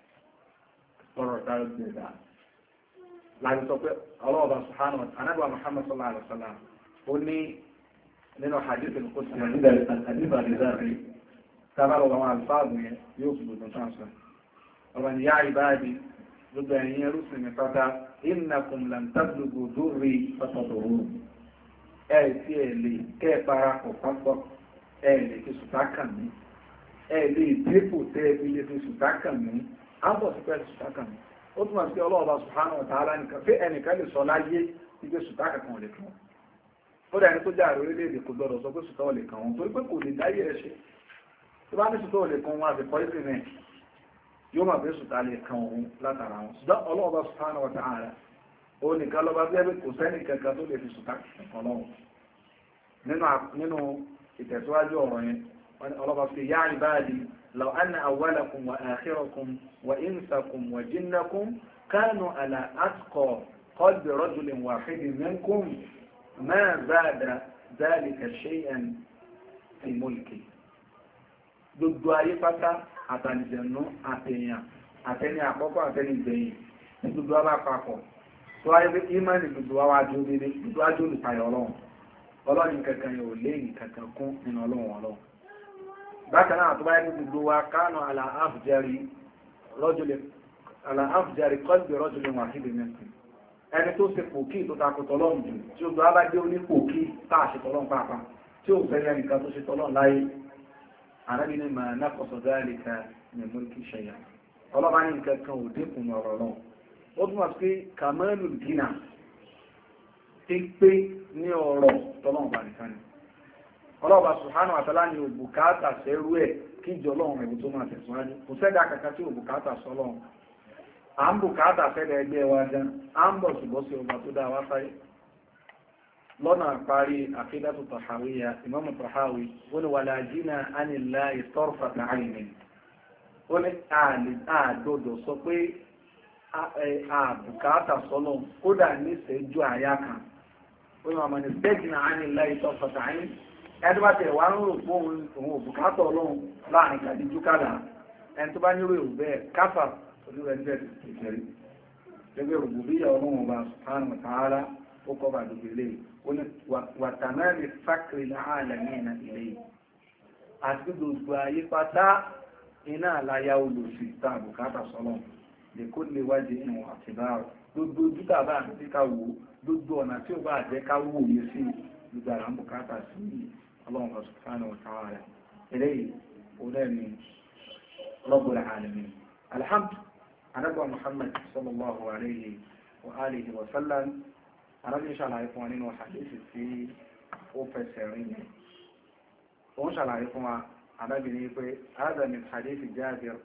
rọrùn táyé gbogbo ẹ̀dá láti sọ pé ọlọ́ọ̀bá subhanahu wa ta'ala anábà Muhammad sallallahu alaihi wasallam ó ní nínú hadith al-qudsi nígbà àdìbà nìzáàrí tábàlọ̀ àwọn alfáàbù yẹn yóò fi gbogbo sáǹsọ̀ ọba ni yá ìbáàdì gbogbo ẹ̀yìn ẹrúsìn mi pátá innakum lam tablughu durri fatadurrun ẹ̀ tí ẹ̀ lè kẹ́ ẹ̀ parapọ̀ pápọ̀ ẹ̀ lè fi sùtá kàn mí ẹ̀ lè dépò tẹ́ ẹ fi lè fi sùtá kàn mí á bọ̀ sí pẹ́ sùtá kàn mí ó túnmọ̀ sí ọlọ́ọ̀bá subhanahu wa ta'ala nìkan fẹ́ ẹnìkan lè sọ láyé wípé sùtá kankan lè kàn ó dà ní tó jà orílẹ̀-èdè kò gbọdọ̀ sọ pé sùtá lè kàn wọn torí pé kò lè dáyé ẹ ṣe tó bá ní sùtá lè kàn wọn àti pọ́ìsì náà yóò máa fẹ́ sùtá lè kàn wọn látara wọn ṣùgbọ́n ọlọ́ọ̀bá subhanahu wa ta'ala ó nìkan lọ́ba bí ẹbí kò sẹ́ni kankan tó lè fi sùtá kankan lọ́wọ́ nínú ìtẹ̀síwájú ọ̀rọ̀ yẹn ọlọ́ba fi yá ìbáàdì لو أن أولكم وآخركم وإنسكم وجنكم كانوا على أتقى قلب رجل واحد منكم ما زاد ذلك شيئا في ملكي gbogbo ayé pátá àtàlìjẹ̀nú àtẹ̀yàn àtẹni àkọ́kọ́ àtẹni ìgbẹ̀yìn ní gbogbo ọba papọ̀ tó wáyé pé ìmánì gbogbo wa wájú nílé gbogbo wájú olùtayọ̀ ọlọ́run ọlọ́run kankan yóò léyìn kankan kún nínú ọlọ́run ọlọ́run bákan náà tó bá yẹ gbogbo wa kánú àlàáfíjáre kọ́lùbẹ̀ rọ́jùlẹ̀ wà síbi mẹ́sìn ẹni tó ṣe pòkí tó takò tọ́lọ́run jù tí ó gbọ́ bá dé oní pòkí táà ṣe tọ́lọ́run pàápàá tí ó fẹ́ yẹn nìkan tó ṣe tọ́lọ́run láyé àrábí ní màá nákọ̀sọ̀ dáàlìkà ní mọ́lùkì ṣẹ̀yà ọlọ́ba ní nǹkan kan ò dínkùn ọ̀rọ̀ náà ó túnmọ̀ sí kàmẹ́lù dínà ti pé ní ọ̀rọ̀ tọ́lọ́run bá nìkan ni ọlọ́ọ̀bá subhanahu wa ta'ala ní òbùkátà sẹ́rú ẹ̀ kí ìjọ ọlọ́run ẹ̀bù tó máa tẹ̀síwájú kò sẹ́dá kankan tí òbùkátà sọ́lọ́run à ń bùkátà fẹ́dẹ̀ ẹgbẹ́ wa gan à ń bọ̀ ṣùgbọ́n sí ọba tó dá wa sáyé lọ́nà àparí àkídàtu tọ̀háwíyà Imam Tahawi ó ní wàlá jìnnà ánìlá ìtọ́rfàtà àìní ó ní àdòdò sọ pé àbùkátà sọ́lọ́run kódà níṣẹ́jú àyà kan ó ní wàmọ̀ ní bẹ́ẹ̀gìnà ánìlá ìtọ́rfàtà àìní ẹni tó bá tẹ̀ wá ń rò pé òun òbùkátà ọlọ́run láàrin kàdíjú kádà ẹni tó bá nírò èrò bẹ́ẹ̀ káfà olúwẹ̀ níbẹ̀ ìjẹ̀rí gẹ́gẹ́ rògbòbíyà ọlọ́run ọba subhanahu wa ta'ala ó kọ́ bá dùgbò ilé wàtàmẹ́rì fákìrì láàlẹ̀ ní ìnà ilé àti gbogbo ayé pátá iná àláyá olùsì tá àbùkátà sọ́lọ̀ lè kó lè wájú ìwọ̀n àti báwọ̀ gbogbo ojútà bá àti ká wò gbogbo ọ̀nà tí ó bá jẹ́ ká wò yé sí gbogbo àrà ń bùkátà sí ọlọ́run subhanahu wa ta'ala eléyìí ó lẹ́ni Rabbul alamin alhamdu anábọ̀ Muhammad sallallahu alayhi wa alihi wa sallam arábí ṣàlàyé fún wa nínú hadisi tí ó fẹsẹ̀ rìn ní ó ń ṣàlàyé fún wa arábí ní pé hadha min hadisi Jabir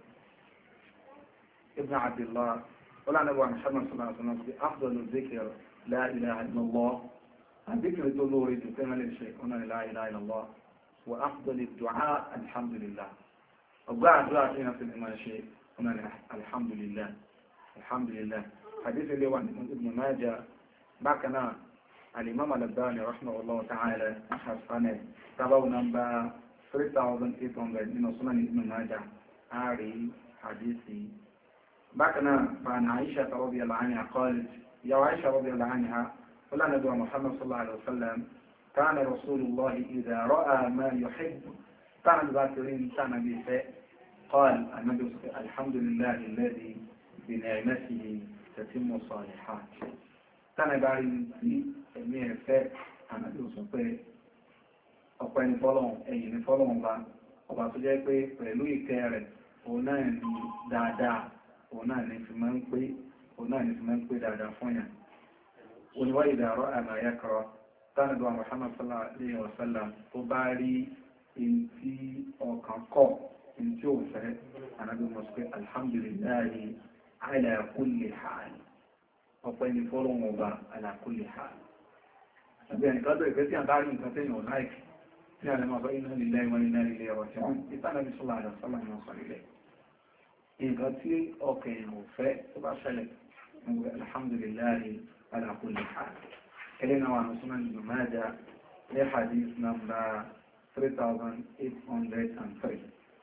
ibn Abdullah wọ́n anábọ̀ Muhammad sallallahu alayhi wa sallam bí afdalu dhikr la ilaha illallah الذكر الدلوري تتم للشيء هنا لا إله إلا الله وأفضل الدعاء الحمد لله وقع دعاء فينا في الإيمان شيء هنا الحمد لله الحمد لله حديث اللي هو ابن ماجه بعكنا الإمام الألباني رحمه الله تعالى حسنه تبعو نمبر three thousand eight hundred من سنن ابن ماجه عاري حديثي بعكنا فعن عائشة رضي الله عنها قالت يا عائشة رضي الله عنها قال نبي محمد صلى الله عليه وسلم كان رسول الله إذا رأى ما يحب كان الباكرين كان بفاء قال النبي الحمد لله الذي بنعمته تتم الصالحات كان بارين في المية فاء النبي صلى ọ̀pẹ́ ní fọ́lọ́hun ẹ̀yìn ní fọ́lọ́hun bá ọba tó jẹ́ pé pẹ̀lú ìkẹ́ rẹ̀ òun náà ní dáadáa òun náà ní fi máa ń pé òun náà ní fi máa ń pé dáadáa fún yàn وإذا رأى ما يكره كان دعاء محمد صلى الله عليه وسلم تباري انتي او كانكو انتي او فرق انا بمسكي الحمد لله على كل حال ọ̀pẹ́ni fọ́lọ́wọ̀n ọba على كل حال ẹgbẹ́ ẹnìkan tó ìfẹ́ tí a bá rí nǹkan tẹ́yìn ọ̀ láìkì tí a lè máa sọ inna lillahi wa inna ilayhi raji'un ìtànàbí sọ́lá àdàsọ́lá ni wọ́n sọ ilẹ̀ nǹkan tí ọkàn èèyàn ò fẹ́ tó bá ṣẹlẹ̀ alhamdulillahi على كل حال إلينا وعن سنن ابن ماجه لحديث نمبر three thousand eight hundred three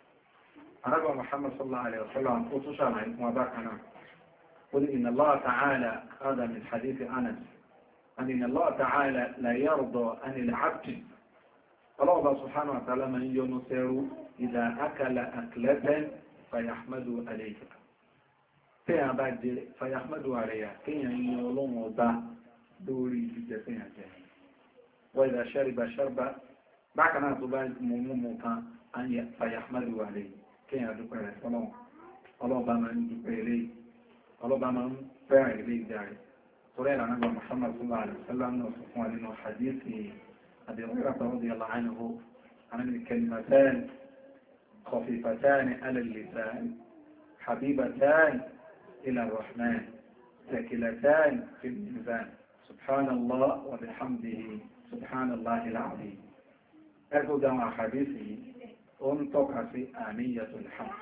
عرب محمد صلى الله عليه وسلم قصص عليكم وبكنا قل إن الله تعالى هذا من حديث أنس أن إن الله تعالى لا يرضى أن العبد الله سبحانه وتعالى من ينصر إذا أكل أكلة فيحمد عليه tẹ́yà bá jẹ fàyàmọ́dù àrẹ̀yà kíyàn ní ọlọ́run ọba lórí jíjẹ fẹ́yàn jẹ wọ́n ìdá ṣẹ́rìbà ṣẹ́rìbà bákan náà tó bá mú mú mú kan ayẹ fàyàmọ́dù àrẹ̀ kíyàn dúpẹ́ rẹ̀ fọ́lọ́run ọlọ́ba máa ń dúpẹ́ ilé ọlọ́ba máa ń fẹ́ràn ilé ìjà rẹ̀ torí ẹ̀rọ anábà Muhammad sallallahu alaihi wasallam náà sọ fún wa nínú hadithi Abi Hurairah radiyallahu anhu àmì kalimatan khafifatan ala al-lisan habibatan إلى الرحمن ثقيلتان في الميزان سبحان الله وبحمده سبحان الله العظيم أرجو دعوة حديثي أنطق في آنية الحمد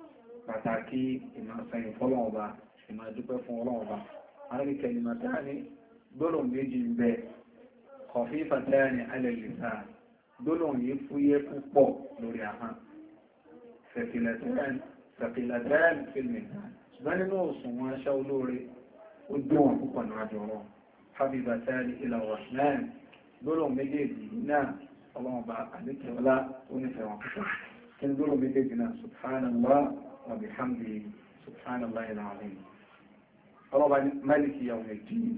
pàtàkì ìmọ̀ sẹ́yìn fọ́lọ́ọ̀bá ìmọ̀ dúpẹ́ fún ọlọ́ọ̀bá àwọn kalimatán gbólóhùn méjì ń bẹ khafifatán ala al-lisan gbólóhùn yìí fúyẹ́ púpọ̀ lórí ahọ́n thaqilatán fil mizan ṣùgbọ́n nínú òṣùwọ̀n aṣá olóore ó dùn púpọ̀ níwájú ọ̀rọ̀ habibatán ila rahman gbólóhùn méjèèjì náà ọlọ́ọ̀bá àdékẹ́ọlá ó nífẹ̀ẹ́ wọn púpọ̀ kí ni gbólóhùn méjèèjì náà subhanallah wa bihamdihi subhanallah al-azim ọlọ́ọ̀bá ní maliki yawmiddin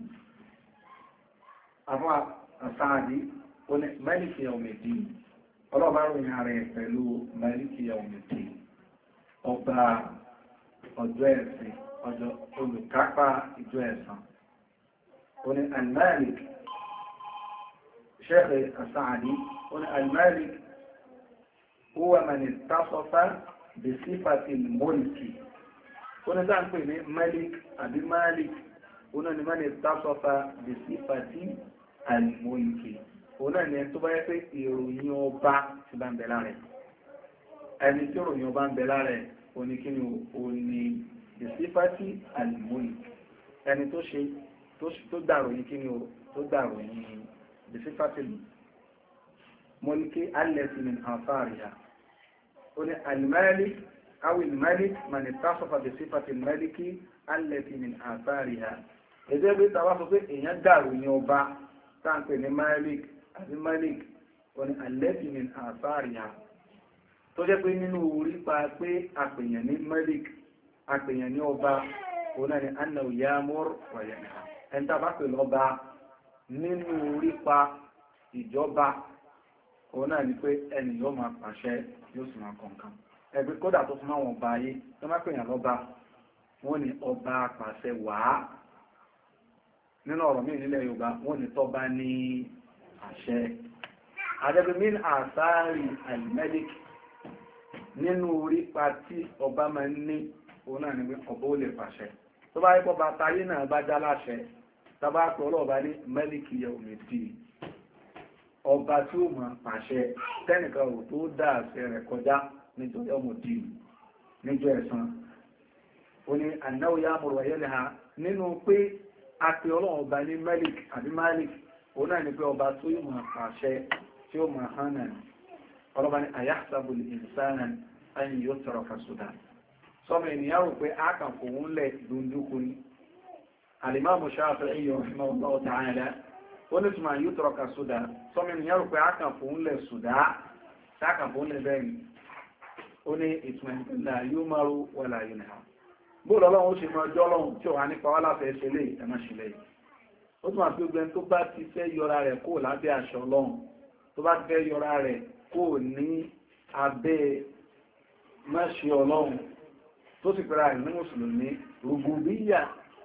àwọn àsáàdì ó ní maliki yawmiddin ọlọ́ọ̀bá ròyìn ara ẹ̀ pẹ̀lú maliki yawmiddin ọba ọjọ́ ẹ̀sìn ọjọ́ olùkápá ìjọ ẹ̀san ó ní al-malik Sheikh As-Sa'di ó ní al-Malik huwa man ittasafa bi sifati al-mulki ó ní sáà ń pè ní Malik àbí Malik ó náà ni man ittasafa bi sifati al-mulki ó náà ni ẹni tó bá yẹ pé ìròyìn ọba ti bá ń bẹ lára ẹ̀ ẹni tí ìròyìn ọba ń bẹ lára ẹ̀ ó ní kí ni ó ní bi sifati al-mulki ẹni tó ṣe tó dàròyìn kí ni ó tó dàròyìn bi sifati al-mulki allati min athariha ó ní al-Malik أو الملك من اتصف بصفة الملك التي من آثارها إذا بتوافق إن يدعو يوبا تانكو مالك الملك التي من آثارها tó jẹ́ pé nínú orí pa pé àpèyàn ní malik àpèyàn ní ọba òun náà ni annahu ya'mur wa yanha ẹni tá bá pè lọ́ba nínú orí pa ìjọba òun náà ni pé ẹni yóò máa pàṣẹ yóò sì máa kọ̀ọ̀kan ẹgbẹ́ kódà tó fún àwọn ọba ayé tó má pèèyàn lọ́ba wọ́n ní ọba pàṣẹ wàá nínú ọ̀rọ̀ míì nílẹ̀ Yorùbá wọ́n ní tọ́ba ní àṣẹ adẹ́gbẹ̀mín àsáàrì al-Malik nínú orí pa tí ọba máa ń ní òun náà ní pé ọba ó lè pàṣẹ tó bá yípo bá tayé náà bá já láṣẹ tàbá pẹ̀ ọlọ́ọ̀bá ní Malik yawmiddin ọba tí ó máa pàṣẹ tẹ́nìkan ò tó dá àṣẹ rẹ̀ kọjá nítorí ọmọ dìí níjọ́ ẹ̀san ó ní annahu ya'muru wa yanha nínú pé a pè ọlọ́run ọba ní Malik àbí Malik òun náà ni pé ọba tó yóò máa pàṣẹ tí ó máa hàn náà ọlọ́ba ní ayahsabu al-insana an yutraka suda sọmọ ènìyàn rò pé a kàn fòun lẹ̀ dundukú ni al-Imam Shafi'i rahimahullahu ta'ala ó ní tuma yutraka suda sọmọ ènìyàn rò pé a kàn fòun lẹ̀ sùdá tá kàn fòun lẹ̀ bẹ́ẹ̀ ni ó ní ìtumọ̀ ìpínlẹ̀ yóò máa rú wọ́lá yìí nìyà bóòlù ọlọ́run ó ṣe mọ́ ọjọ́ ọlọ́run tí ó wà nípa wá láfẹ́ ṣe lè ẹ̀mọ́ ṣẹlẹ̀ ó tún àti ogun tó bá ti fẹ́ yọra rẹ̀ kó lábẹ́ àṣẹ ọlọ́run tó bá ti fẹ́ yọra rẹ̀ kó ní abẹ́ máṣe ọlọ́run tó sì pẹ́ra rẹ̀ ní mùsùlùmí rùbùbíyà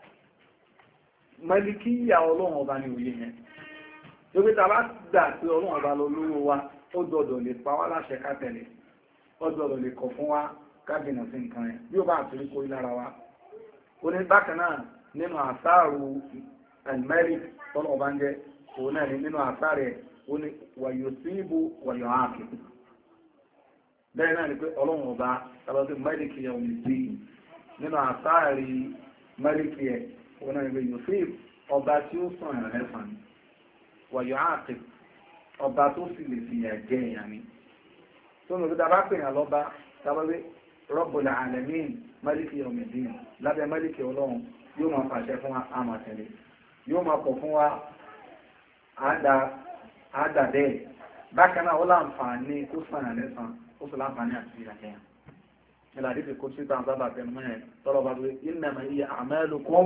málíkíyà ọlọ́run ọba ní òye yẹn tó pé ta bá gbà pé ọlọ́run ọba lọ lówó wa ó gbọdọ̀ lè pa wá láṣẹ ká tẹ̀lé ọjọ́ lè kọ̀ fún wa kábìnà sí nǹkan ẹ̀ bí ó bá àtúrí kó lára wa ó ní bákan náà nínú àsáàrù al-Malik tọ́lọ̀ ọba ń jẹ́ òun náà ní nínú àsáàrù ẹ̀ ó ní wàyò síbù wàyò áàkì bẹ́ẹ̀ náà ni pé ọlọ́run ọba tàbí Malik yẹ omi sí nínú àsáàrù Malik yẹ òun náà ní pé yòsíb ọba tí ó sàn ẹ̀ lẹ́sàn wàyò áàkì ọba tó sì lè fi yà jẹ́ ìyàní tó ní òkúta bá pèèyàn lọ́ba tàbí Rabbul Alamin Maliki Yawmiddin lábẹ́ Maliki ọlọ́run yóò máa pàṣẹ fún wa àmà tẹ̀lé yóò máa pọ̀ fún wa àádà bẹ́ẹ̀ bákan náà ó láǹfààní kó sànà lẹ́sàn ó sì láǹfààní àti ìrìnàkẹ́yàn ìlàdí fi kó sí tàn sábà tẹnu mọ́ ẹ̀ tọ́lọ́ bá gbé innama hiya a'malukum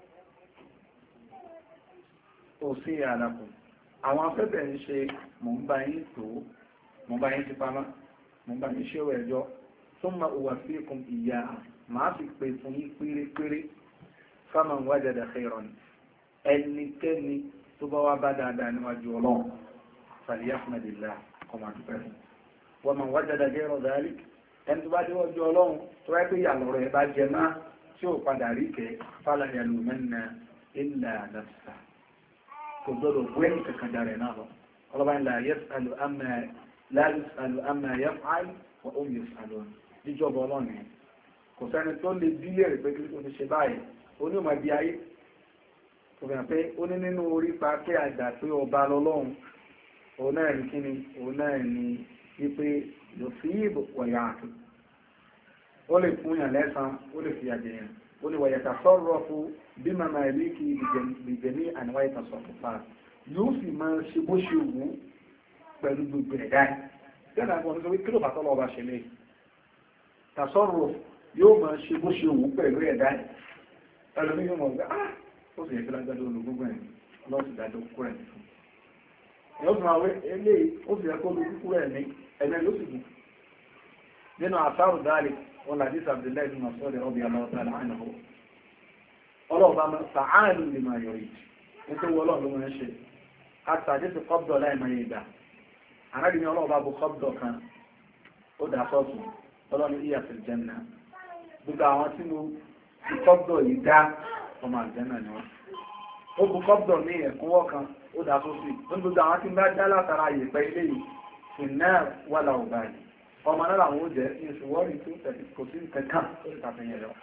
usiha lakum àwọn afẹ́fẹ́ ń ṣe mò ń bá yín tó mò ń bá yín ti pamọ́ mo bá ní ṣẹ́wọ̀ ẹjọ́ tó ma òwà sí ikùn ìyá máa fi pè fún yí pérépéré faman wajada khairan ẹnikẹ́ni tó bá wá bá dáadáa níwájú ọlọ́run falyahmadillah kọmọ àdúpẹ́ fún wa man wajada ghayra dhalik ẹni tó bá déwájú ọlọ́run tó wáyé pé ìyàlọ́ rẹ̀ bá jẹ máa tí ó padà rí kẹ́ fala yalumanna illa nafsa kò gbọdọ̀ bú ẹni kankan dára náà lọ ọlọ́ba ńlá yas'alu amma la yus'alu amma yaf'al wa hum yus'alun níjọba ọlọ́ni kò sẹ́ni tó lè bílẹ̀ rẹ̀ pé kí ló fi ṣe báyìí ó ní ọmọ ibi ayé kò fẹ́ pé ó ní nínú orí pa pé àgbà pé ọba lọ́lọ́run òun náà ní kíni òun náà ní wípé yòsíìbò wọ̀yà àti ó lè fún yàn lẹ́sàn ó lè fi àjẹyàn ó lè wọ̀yà tasọ́rọ̀ fún bí màmá ìlú kì í bìjẹ̀mí àníwáyé tasọ́rọ̀ fà yóò sì máa ṣe bó ṣe wù ú pẹ̀lú gbogbo ẹ̀dá ẹ̀ tẹ́lá ẹ̀kọ́ ní sọ wípé kí ló bá tọ́lọ́ ọba ṣe lé tasọ́rọ̀ yóò máa ṣe bó ṣe wù ú pẹ̀lú ẹ̀dá ẹ̀ ẹlòmí yóò mọ̀ gbá ah ó sì yẹ kí lágbàdo olùgbogbo ẹ̀ lọ́sì dájọ́ kúkú rẹ̀ fún yóò tún àwọn ilé ó sì yẹ kó lu kúkú rẹ̀ ní ẹ̀mẹ́ ló sì gùn nínú àṣàrò dáàlì wọn làdí sàbdìlẹ́ ìlú masọ́ọ̀dẹ̀ ọbẹ̀ aláwọ̀tà láàánú ọlọ́ọ̀bá máa sàáàlù lè máa yọrí nítorí ọlọ́ọ̀ ló máa ń ṣe àtàdésì kọ́bdọ̀ láìmọ̀ ìgbà arábìnrin ọlọ́ọ̀bá bu kọ́bdọ̀ kan ó dà sọ́ọ̀tù ọlọ́ni ìyà fil janna gbogbo àwọn tí mo fi kọ́bdọ̀ yìí dá ọmọ àjẹ́nà ni wọ́n ó bu kọ́bdọ̀ ní ẹ̀kúnwọ́ kan ó dà sósì ó ní gbogbo àwọn tí bá dá látara ìyẹ̀pẹ̀ ilé yìí sì náà wà láwùbá yìí ọmọ náà làwọn ó jẹ́ ìṣòwọ́rì tó tẹ̀sí kò sí kankan ó sì tàfihàn lọ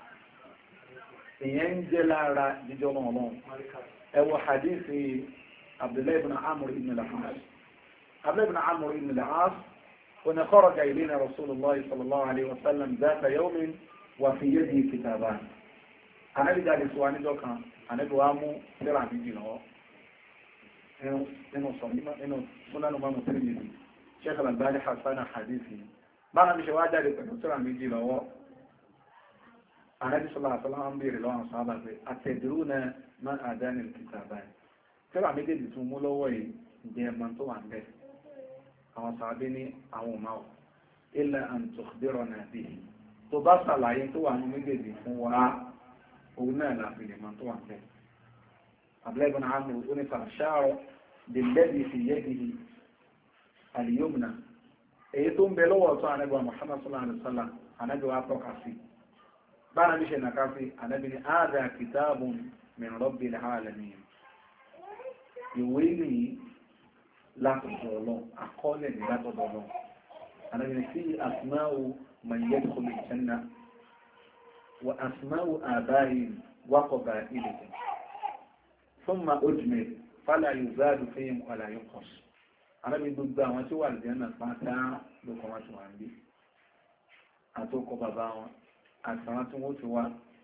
ìyẹn ń jẹ́ lára jíjọ́ náà lọ́wọ́ ẹ wo hadithi Abdullahi ibn Amr ibn al-As Abdullahi ibn Amr ibn al-As wọn kharaja ilayna Rasulullah sallallahu alayhi wa sallam dhata yawmin wa fi yadihi kitaban anabi jáde sọ wa níjọ́ kan anabi wa mú tírà méjì lọ́wọ́ nínú sọ nínú súnánù mọ́mú Tirmidhi Sheikh al-Albani hasana hadithi bára bí ṣe wá jáde pẹ̀lú tírà méjì lọ́wọ́ anabi sallallahu alayhi wa sallam ń bèèrè lọ́wọ́ sábà pé atadruna ma adani al-kitaban tírà méjèèjì tún mú lọ́wọ́ yìí jẹ́ ẹ̀mọ́ tó wà ń bẹ̀ àwọn sàábé ní àwọn òmáwò illa an tukhbirana bihi tó bá sàlàyé tó wà ní méjèèjì fún wa òun náà láti lè mọ́ tó wà ń bẹ̀ Abdullahi ibn Amr ó ní fàṣàrọ̀ billadhi fi yadihi al-yumna èyí tó ń bẹ lọ́wọ́ tó ànábì Muhammad sallallahu alaihi wasallam ànábì wa tọ́ka sí bára bí ṣe nàka sí ànábì ní hadha kitabun min rabbil alamin ìwé nìyí látọ̀dọ̀ ọlọ́run àkọọ́lẹ̀ ní látọ̀dọ̀ ọlọ́run ànábì ní sí asma'u man yadkhulu al-janna wa asma'u aba'ihim wa qaba'ilihim thumma ujmil fala yuzadu fihim wala yunqas ànábì gbogbo àwọn tí wà lẹ́yìn náà pátá ló kọ́ wọn tí wọ́n ń bí àtòkọ bàbá wọn àtàwọn tí wọ́n ti wá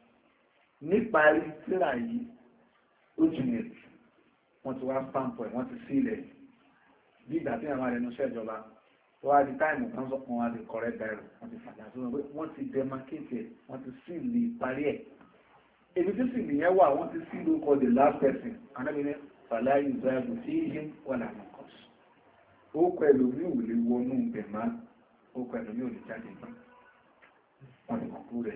níparí síra yìí ujmil wọ́n ti wá stamp ẹ̀ wọ́n ti sílẹ̀ bí ìgbà tí àwọn arẹnu ṣẹ́jọba tó wá di táìmù kan sọ fún wa di correct bẹ̀rù wọ́n ti fàjà sí wọn pé wọ́n ti demarcate ẹ̀ wọ́n ti sílì parí ẹ̀ èmi tí sílì yẹn wà wọ́n ti sílì ó kọ the last person anábìnrin fàlàyé ìzáàbù sí yín wà láàrín kọ́sù ó kọ ẹlòmí ò lè wọnú bẹ̀má ó kọ ẹlòmí ò lè jáde gbà wọ́n ti kọ̀kú rẹ̀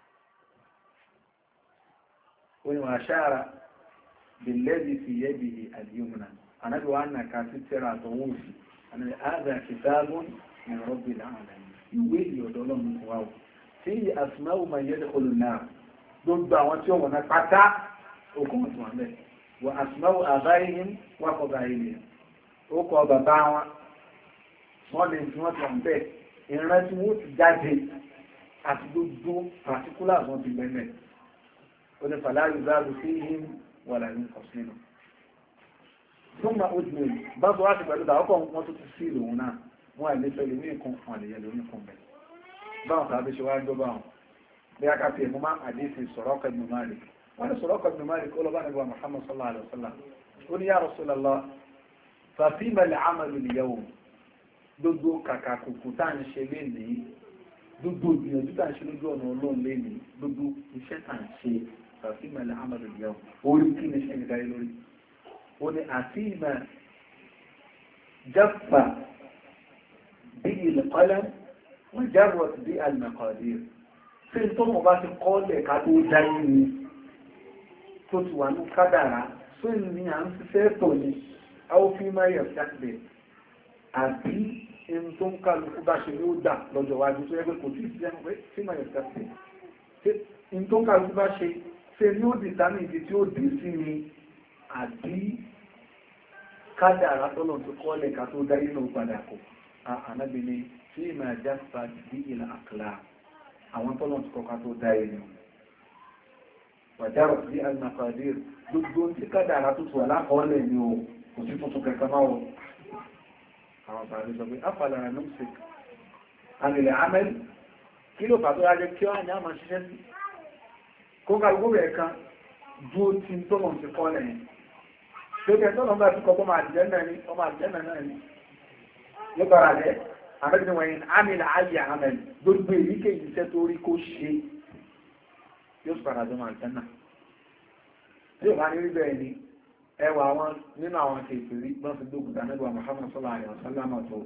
ó ní wọ́n aṣáára بالذي في يده اليمنى أنا بوانا كاتترى طووسي أنا هذا كتاب من رب العالمين يويل يدولون من قواو فيه أسماء من يدخل النار ضد دعوات يوم ونقطع وكما تمامل وأسماء آبائهم وقبائلهم وقوا باباوا wọ́n lè fi wọ́n ti wọ́n bẹ́ẹ̀ ìrántí wọ́n ti jáde àti gbogbo pàtíkúlà wọ́n ti gbẹ̀mẹ̀ ó ní fàlàyé záàrù sí ìhìn wàlà ní ọ̀sìnà tó ma ó jùlọ bá tó wá ti pẹ̀lú dáwọ́kọ̀ wọ́n tó ti sí ìlòun náà wọ́n àìlẹ́fẹ́ lórí nǹkan wọn lè yẹ lórí nǹkan bẹ̀ báwọn tàbí ṣe wá jọba wọn bí a ká fi ẹ̀mú máa àdéhìí Suraqa ibn Malik wọ́n ní Suraqa ibn Malik ó lọ bá nígbà Muhammad sallallahu alaihi wasallam ó ní ya Rasulullah fa fima al-amalu al-yawm gbogbo kàkà kùkù tá à ń ṣe lénìí gbogbo ìgbìyànjú tá à ń ṣe lójú ọ̀nà Ọlọ́run lénìí gbogbo iṣẹ́ tá à ń ṣe ففيما العمل اليوم ولكن شيء غير ولأفيما جف به القلم وجرت به المقادير في الطمع بات قول لك عدو جايني تتوان قدرة سني عن سيطوني أو فيما يستقبل أبي إن تنقل باشي يودا لو جواجه سيقول كتير فيما يستقبل إن تنقل باشي ṣe ní ó dìtàmì ibi tí ó dì sí ni àbí kádàrá tọ́lọ̀ tó kọ́lẹ̀ ká tó dá inú padà kò ànábì ni tí ìmọ̀ àjá fa bí ìlà àkàlà àwọn tọ́lọ̀ tó kọ́ká tó dá inú wàjárọ̀ sí al-maqadir gbogbo tí kádàrá tó tó alákọọ́lẹ̀ ni o kò sí tuntun kẹta máa wọ àwọn bàbá sọ pé afàlàrà ló ń ṣe àmìlẹ̀ amẹ́lì kí ló pàtó ajẹ́ kí wọ́n á ní àmà ṣiṣẹ́ sí kó ká gbogbo rẹ̀ kan dúó tí tọ́lọ̀ ti kọ́ lẹ́yìn tó kẹ́ tọ́lọ̀ bá ti kọ́ bọ́ máa jẹ́ náà ní ọmọ àjẹ́nà náà ní yóò bára jẹ́ àmẹ́bí wọ̀nyí àmìlà ayé àmẹ́lì gbogbo èyíkéyìí iṣẹ́ tó rí kó ṣe yóò bára jọ máa jẹ́ náà yóò bá ní rí bẹ́ẹ̀ ni ẹwà wọn nínú àwọn kèfèrí wọ́n fi dókùtà nígbà Muhammad sallallahu alaihi wasallam tó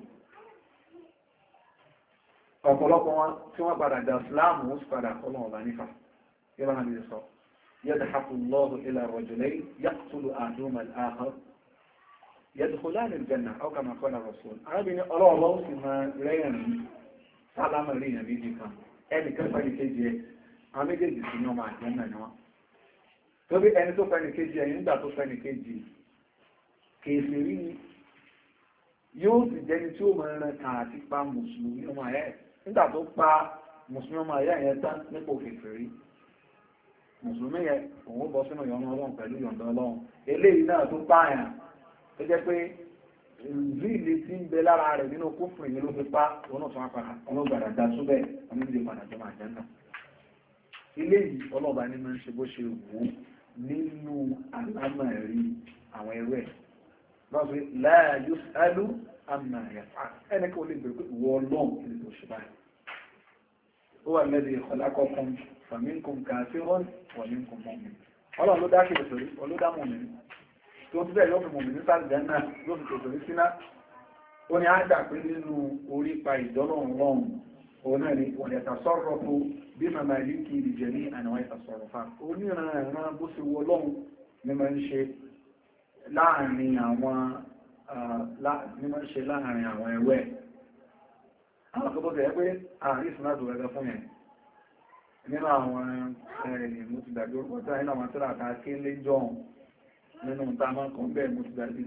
ọ̀pọ̀lọpọ̀ wọn tí wọ́n padà dà síláàmù ó sì padà kọ́lọ̀ ọ̀bá nífà يبقى النبي صلى يضحك الله إلى الرجلين يقتل أحدهما الآخر yadkhulani al-janna aw kama qala rasul arábìnrin ọlọ́ọ̀lọ́ sì máa rẹ́rìn sálámà rí ìyàn méjì kan ẹnì kan pẹ̀lú kejì ẹ àwọn méjèèjì sí ní ọmọ àjẹ́nà ni wọ́n tó bí ẹni tó pẹ̀lú kejì ẹ̀yìn nígbà tó pẹ̀lú kejì kèfèrí ni yóò sì jẹ́ni tí ó mọ̀ ẹran kan àti pa mùsùlùmí ọmọ ayá ẹ̀ nígbà tó pa mùsùlùmí ọmọ ayá yẹn tán nípò kèfèrí mùsùlùmí yẹn òun ó bọ́ sínú ìyọnu ọlọ́run pẹ̀lú ìyọ̀ǹda ọlọ́run eléyìí náà tó pààyàn tó jẹ́ pé ìlú tí ń bẹ lára rẹ̀ nínú kúfùrù yìí ló fi pa òun náà tún wá padà ọlọ́gbàdà dá súbẹ̀ onílé padà jọ máa jẹ́ náà ilé yìí ọlọ́ba ní máa ń ṣe bó ṣe wù ú nínú àlámọ̀rí àwọn ẹrú ẹ̀ lọ́sí la yus'alu amma yaf'al ẹni kí o lè bẹ̀rẹ̀ pé ìwọ ọlọ́run kí lè tó ṣe báyìí huwa alladhi khalaqakum faminkum kafirun wa minkum mu'min ọlọ́run ló dá kí lè olódá mọ̀mí tó ti bẹ́ẹ̀ yóò fi mọ̀mí ní sáàdì náà yóò fi tòtòrí síná ó ní á dà pé nínú orí pa ìdọ́lọ́run lọ́run òun náà ni wọ́n yàtà sọ́rọ̀ fún bí màmá yìí kì í jẹ ní àwọn ìtàsọ̀rọ̀ fa oníranran bó ṣe wọ lọ́run ní máa ń ṣe láàrin àwọn ní máa ń ṣe láàrin àwọn ẹwẹ́ àwọn akọ́bọ̀ tẹ̀ pé àárín ìsìnláàdù ẹgbẹ́ fún yẹn nínú àwọn ẹ̀rìn mo ti dàbí orúkọ tí nínú àwọn tíra ká ké lé jọun nínú ta máa kàn bẹ́ẹ̀ mo ti dàbí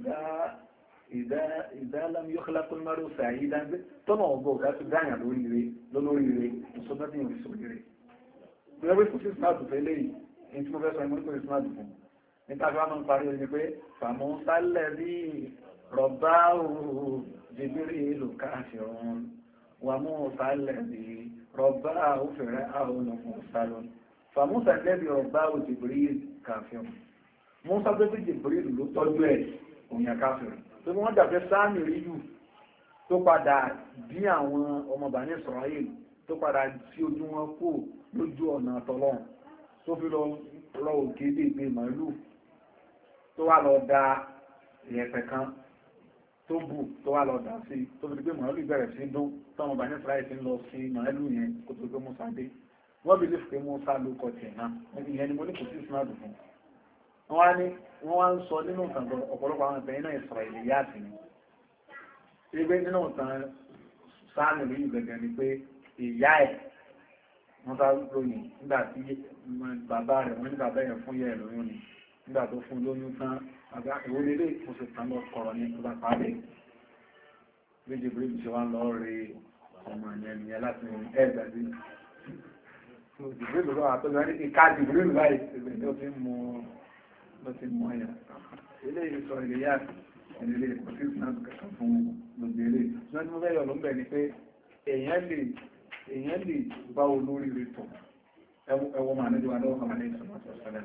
ìdálámi yóò kọ́lá pín márùn sí àyí dáńgbé tọ́nà ọgbọ̀ ọ̀gá ti dáyà lóríire lólóríire ìsọdọ́dí ìrìn sóríire bí wọ́n pín sí ìsìnláàdù fẹ́ lẹ́yìn ní tí mo fẹ́ sọ ìmọ̀ ìpín ìsìnláàdù fún níta fi wá máa ń parí ẹni pé fàmọ́ sálẹ̀ bí rọ̀bá òhù jìbìrì ìlú káàkiri wà mú sálẹ̀ bí rọ̀bá òfèrè àwọn ọmọ sálọ̀ fàmọ́ sálẹ̀ bí rọ̀bá òhù jìbìrì ìlú káàkiri mú sábẹ́ bí jìbìrì ìlú ló tọ́jú ẹ̀ òyìn káàkiri tó wọ́n dàbẹ́ sáàmì ríjù tó padà bí àwọn ọmọ Bani Israel tó padà sí ojú wọn kú lójú ọ̀nà àtọ̀lọ́run tó fi lọ rọ òkè dègbè màálù tó wá lọ da ìyẹ̀pẹ̀ kan tó bù tó wá lọ dà sí tó fi gbé màálù bẹ̀rẹ̀ sí dún tọ́mọ Bani Israel ti ń lọ sí màálù yẹn kó tó gbé Musa dé wọ́n bí lè fi Musa ló kọ tiẹ̀ náà ìyẹn ni mo ní kò sí ìsinádùn fún wọ́n wá ń sọ nínú ìtàn ọ̀pọ̀lọpọ̀ àwọn ìtàn náà Israeli yá sí ni ṣébé nínú ìtàn sáàmì rí ìgbẹ̀gẹ̀ ni pé ìyá ẹ̀ wọ́n sá lóyìn nígbà tí bàbá rẹ̀ wọ́n ní bàbá yẹn fún yẹ ẹ̀ lóyún ni nígbà tó fún lóyún tán àgbà ìwọlélé mo sì tán lọ kọ̀rọ̀ ní tó bá parí bí Jibril ṣe wá lọ rí ọmọ yẹn nìyẹn láti ẹ̀ gbàgbé Jibril lọ́wọ́ àtọ́jú ní ìka Jibril láì ṣẹlẹ̀ ló fi mú ló ti mú ẹ̀yà ilé ìsọ ilé yá ilé ìpọ̀sí ìsìnàdù kẹta fún gbogbo ilé ṣùgbọ́n tí mo fẹ́ yọ ló ń bẹ̀ ni pé èèyàn lè èèyàn lè bá olórí rẹ̀ tọ̀ ẹwọ máa nílùú alọ́wọ́ máa ní ìsọ̀nà ọ̀sọ̀sọ̀lẹ̀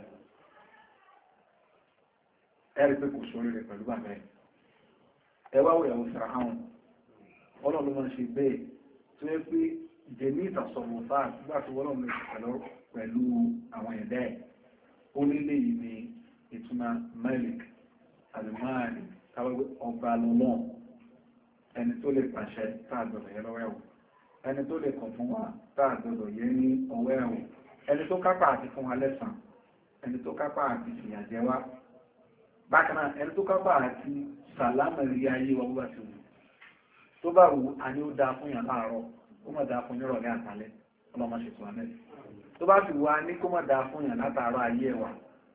ẹ̀rí pé kò sórí rẹ̀ pẹ̀lú bàbá ẹ̀ ẹwà òyàwó fẹ̀rẹ̀ àwọn ọlọ́run máa ń ṣe bẹ́ẹ̀ tó yẹ pé jẹ̀mí ìtàsọ̀rọ̀ fáà nígbà tí wọ́n lọ́run pẹ̀lú àwọn ẹ̀dá ẹ̀ ó nílé yìí ni ìtumọ̀ Malik alimani káwé ọba lọ́lọ́ ẹni tó lè pàṣẹ táàgbọ̀dọ̀ yẹ lọ́wọ́ ẹ̀wọ̀ ẹni tó lè kàn fún wa táàgbọ̀dọ̀ yẹ ní ọwọ́ ẹ̀wọ̀ ẹni tó kápá àti fún wa lẹ́sàn ẹni tó kápá àti fìyà jẹ wá bákan náà ẹni tó kápá àti sàlámà rí ayé wa wá sí wù tó bá wù á ní ó dáa fún yàn láàárọ̀ ó mọ̀ dáa fún nírọ̀lẹ́ àtàlẹ́ ọlọ́mọ ṣètò àmẹ́ tó bá sì wá ní kó mọ̀ dáa fún yàn látàárọ̀ ayé ẹ̀wà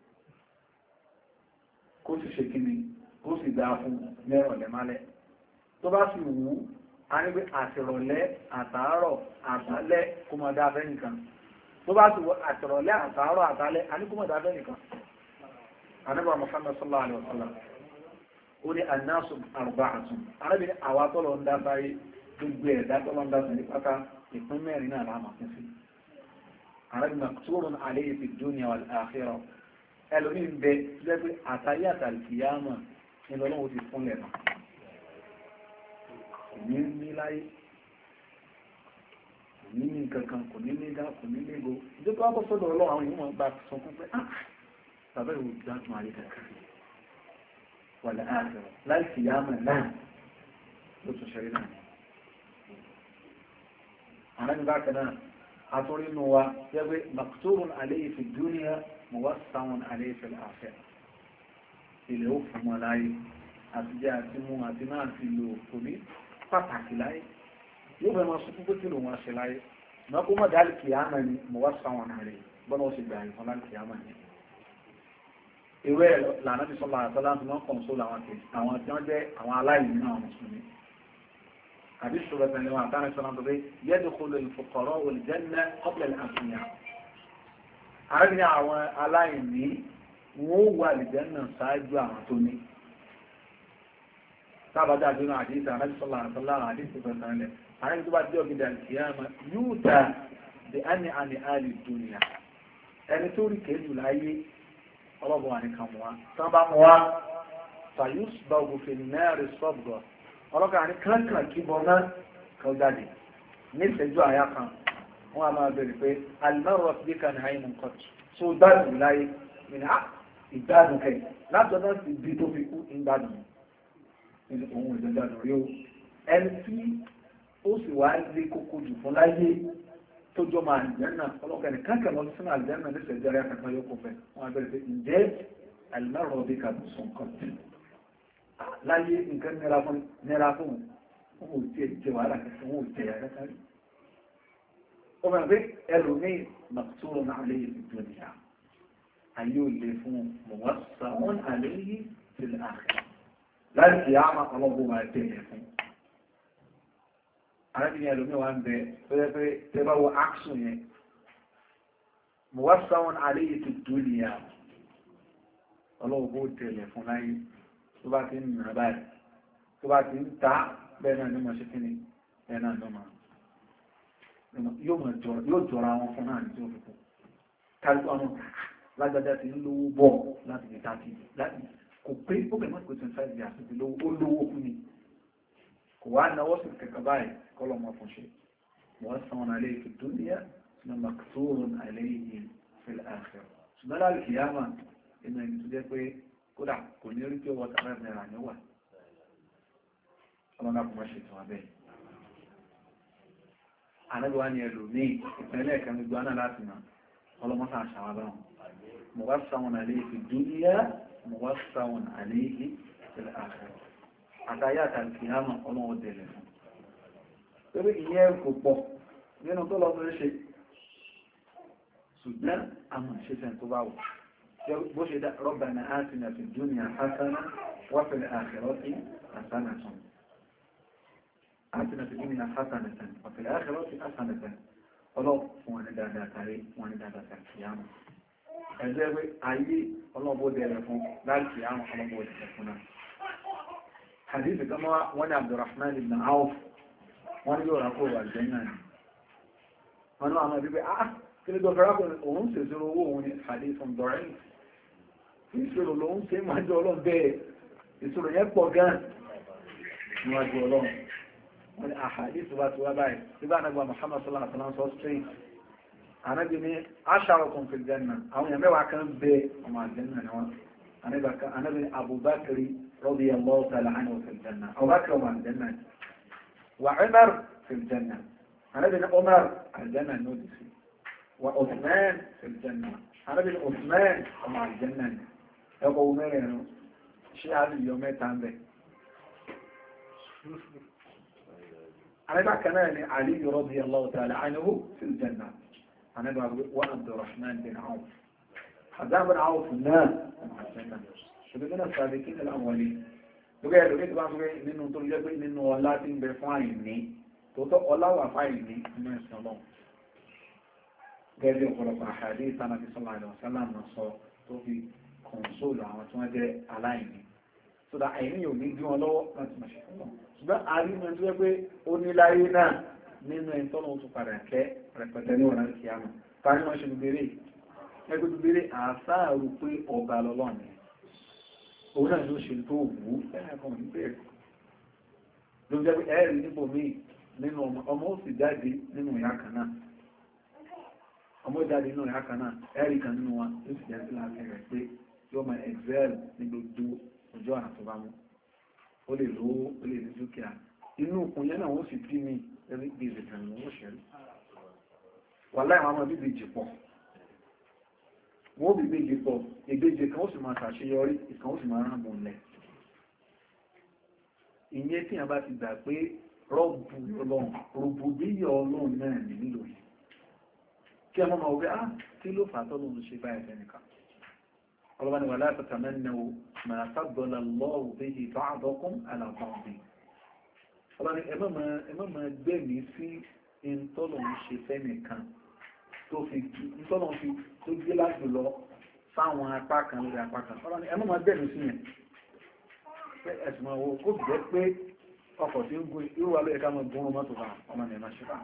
kó sì ṣe kíni kó sì dáa fún nírọ̀lẹ́ málẹ́ tó bá sì wù á ní pé àtìrọ̀lẹ́ àtàárọ̀ àtàlẹ́ kó mọ̀ dáa fẹ́ nìkan tó bá sì wù àtìrọ̀lẹ́ àtàárọ̀ àtàlẹ́ á ní kó mọ̀ dáa fẹ́ nìkan anábà Muhammad sallallahu alaihi wasallam ó ní annasu arba'atun arábìnrin àwa tó lọ ń dá sáyé gbogbo ẹ̀dá tó lọ ń dá sáyé pátá ìpín mẹ́rin náà láàmà fún sí arábìnrin makturun alayhi fi dunya wal akhirah ẹlòmí ń bẹ jẹ́ pé àtàyé àtàlìkìyàmọ̀ ní lọ́lọ́wọ́ ti fún lẹ̀ náà kò ní ní láyé kò ní ní kankan kò ní ní dá kò ní ní go ìjọ tó wá bọ́ sọ́dọ̀ ọlọ́run àwọn èèyàn bá sọ fún pé ah bàbá ìwò ìdájọ́ ayé kankan wà láàárọ̀ láì kìyàmọ̀ náà ló tún ṣẹlẹ̀ náà àwọn ẹni bákan náà àtúrí inú wa jẹ́ pé makturun alayhi fi dunya muwassaun alayhi fil akhirah ilẹ̀ ó fún wọn láyé àti jẹ́ àti mú àti náà ti lò kò ní pàtàkì láyé yóò fẹ́ máa sọ fún pé kí lòun àṣẹ láyé ṣùgbọ́n kó mọ̀ dálì kìámà ni mo wá sáwọn náà rẹ̀ bọ́lá ó sì gbà ìfọ́n láti kìámà ni ìwé lànà bí sọ́lá àtọ́lá tó máa ń kọ̀ǹsó làwọn tí wọ́n jẹ́ àwọn aláìní náà mùsùlùmí àbí ṣùgbọ́n tẹ̀lé wọn àtàrí sọ́lá tó pé yadkhulu al-fuqara al-janna qabla al-aghniya àárín àwọn aláìní wọ́n wà al-janna ṣáájú àwọn tó ní sábàjá àjọyọ̀ àdìsí ànábì sọ́lá àtọ́lá àdìsí pẹ̀sánlẹ̀ àárín tó bá dé ọ̀gbìn al-qiyama yu'ta bi an'ami ahli ad-dunya ẹni tó rí kéjù láyé ọlọ́bọ̀ wà ní kàmùwá tán bá mú wá fàyús bá ògùnfè mẹ́rin sọ́bùgọ̀ ọlọ́kà ní kankan kíbọ̀ náà kan jáde ní ìṣẹ́jú àyá kan wọ́n a máa bẹ̀rẹ̀ pé alimọ́rọ̀ sí kan ní àyínú nǹkan tó gbádùn láyé nínú ìgbádùn kẹ láti ọdún sí bí tó fi kú ìgbádùn nínú ohun ìjọjádùn rí o ẹni tí ó sì wá lé kókó jù fún láyé tó jọ máa àlìjẹ́nà ọlọ́kẹ́ ní kankan lọ sínú àlìjẹ́nà ní ìṣẹ́jú àyá kankan yóò kó fẹ́ wọ́n a bẹ̀rẹ̀ pé ǹjẹ́ alimọ́rọ̀ bí kan sùn kan láyé nǹkan nira fún wọn ò tí ẹ̀ jẹ wàhálà kẹsàn wọn ò jẹ yàrá kárí ó mọ̀ pé ẹlòmíì màtúrò náà lè yìí tó nìyà ayé ò lè fún mọ̀wásá wọn àlẹ́ yìí ti lè àkẹ́ láti àmà ọlọ́gbọ́n máa tẹ̀lé fún arábìnrin ẹlòmíì wà ń bẹ tó yẹ pé tẹ bá wọ action yẹn mọ̀wásá wọn àlẹ́ yìí ti tó nìyà ọlọ́gbọ́n tẹ̀lé fún láyé tó bá ti ń nà báyìí tó bá ti ń ta bẹ́ẹ̀ náà ní mọ̀ ṣe kíni bẹ́ẹ̀ náà ló máa yóò jọra wọn fún náà ní tí ó fi kú kárí ọmọ lágbàdá ti ń lówó bọ̀ láti fi ta kìí láti kò pé ó bẹ̀rẹ̀ mọ́tò twenty five years ti lówó ó lówó fún ni kò wá náwó sí kẹ̀kẹ́ báyìí kọ́lọ̀ mọ́ fún ṣe wọ́n san wọn alẹ́ ìfi dúníyà ní maksurun alayhi fil akhirah ṣùgbọ́n láti kìyàmà inú ẹni tó jẹ́ pé kódà kò ní rí tí ó wọ́ta mẹ́rin náírà ní wà ọlọ́nà kò mọ́ ṣe tí wọ́n bẹ́ẹ̀ anábíwá ni ẹlò ní ìpínlẹ̀ ẹ̀kẹ́ gbogbo aná láti nà ọlọ́mọ́sá àṣàwà báwọn mo wá sáwọn àléèkì dúníyà mo wá sáwọn àléèkì tẹ̀lẹ̀ àṣàwà àtàyà àtàkì àmà ọlọ́wọ́ tẹ̀lẹ̀ fún torí ìyẹn kò pọ̀ nínú tó lọ fẹ́ ṣe ṣùgbọ́n àmọ̀ ṣe tó bá wù bó ṣe dá Rabbana atina fid dunya hasana wa fil akhirati hasanatan atina fid dunya hasanatan wa fil akhirati hasanatan ọlọ́pù fún wọn ní dáadáa tàrí wọn ní dáadáa tàrí kìyàmù ẹ̀jẹ́ pé ayé ọlọ́pù dẹ̀rẹ̀ fún láti kìyàmù ọlọ́pù dẹ̀rẹ̀ fún náà hadith kama wọn ni Abdurrahman ibn Auf wọn ni yóò rákò wà jẹ́ náà ni wọn náà máa bí pé ah kí ni dọ̀fẹ́rẹ́ kò òun ṣèṣirò owó òun ni hadith from dorin ìṣòro ló ń ṣe máa jọ ọlọ́run bẹ́ẹ̀ ìṣòro yẹn pọ̀ gan níwájú ọlọ́run wọ́n ni àhàdí tó bá ti wá báyìí tí bá nàgbà Muhammad sallallahu alaihi wasallam sọ straight anábì ní asharatun fil janna àwọn èèyàn mẹ́wàá kan bẹ ọmọ àjẹ́nà ni wọ́n anábì ní Abubakar radiyallahu ta'ala anhu fil janna Abubakar ọmọ àjẹ́nà wa Umar fil janna anábì ní Umar àjẹ́nà ní òdìsí wa Uthman fil janna anábì ní Uthman ọmọ àjẹ́nà ni ẹkọ̀ mẹ́rin ẹ̀rọ ṣe àríyọ mẹ́ta ń bẹ̀. Àrẹ́bà kanáà ni Ali radiyallahu ta'ala anhu fil janna. Àrẹ́bà wa Abdurrahman bin Auf. Hazan bin Auf náà ọmọ àjẹ́nà. Ṣùgbọ́n náà sàbí kí ní àwọn wọlé. Lókè ẹ̀rọ kí bá ń gbé nínú tó jẹ́ pé nínú ọlá tí ń bẹ fún àìní. Tòótọ́ ọlá wà fáìní nínú ẹ̀sìn ọlọ́run. Gẹ́gẹ́ bí ọ̀pọ̀lọpọ̀ àhàdí ìtànàbí sallallahu alaihi wasallam sọ tó fi kọ̀nsóòlù àwọn tí wọ́n jẹ́ aláìní so that àìní yóò ní bí wọn lọ́wọ́ láti máa ṣe fún wọn ṣùgbọ́n àríwọ̀n tó yẹ pé ó ní láyé náà nínú ẹni tọ́nà tó padà kẹ́ rẹpẹtẹ ní ọ̀nà ìkíyà mọ̀ tani wọ́n ṣe gbèrè ẹgbẹ́ gbèrè àṣàrò pé ọba lọ́lọ́run ni òun náà ló ṣe tó wù ú ẹ̀yà kan ní bẹ́ẹ̀ ló jẹ́ pé ẹ̀rí níbo míì nínú ọmọ ó sì jáde nínú ìyá kan náà ọmọ jáde nínú ìyá kan náà ẹ̀rí kan nínú wa ó sì jẹ́ sí láti rẹ̀ pé yóò máa excel ní gbogbo ọjọ́ àná tó bá mú ó lè lówó ó lè ní dúkìá inú òkun yẹn náà wọ́n sì bí mi ẹni gbèsè kan ní wọ́n ṣẹlẹ̀ wà láì wọn máa bí ìbejì pọ̀ wọ́n bí ìbejì pọ̀ ìbejì kan ó sì máa ṣàṣeyọrí ìkan ó sì máa rán mọ́ lẹ̀ ìyẹn tí a bá ti gbà pé rọ́bù ọlọ́run rògbò bí yọ ọlọ́run náà ní nílò yìí kí a mọ́ máa wọ́n á tí ló fà tọ́lọ́ ló ṣe báyìí fẹ́nìkan ọlọ́wọ́ ni wà láti tàmẹ́nàwó máa fàgbọ́lá lọ́wọ́ bí i bá àdọ́kún àlàbọ̀nbí ọlọ́wọ́ ni ẹmọ́ máa gbẹ̀mí sí ìtọ́lọ̀ ń ṣe fẹ́nìkan tó fi ìtọ́lọ̀ fi tó gbé láti lọ fáwọn apá kan lórí apá kan ọlọ́wọ́ ni ẹmọ́ máa gbẹ̀mí sí yẹn ẹ̀sùn máa wo kó jẹ́ pé ọkọ̀ tí ń gún irú wa lóye ká mọ̀ gún mọ́tò bá ọmọ ní ẹ̀mọ́ ṣe bá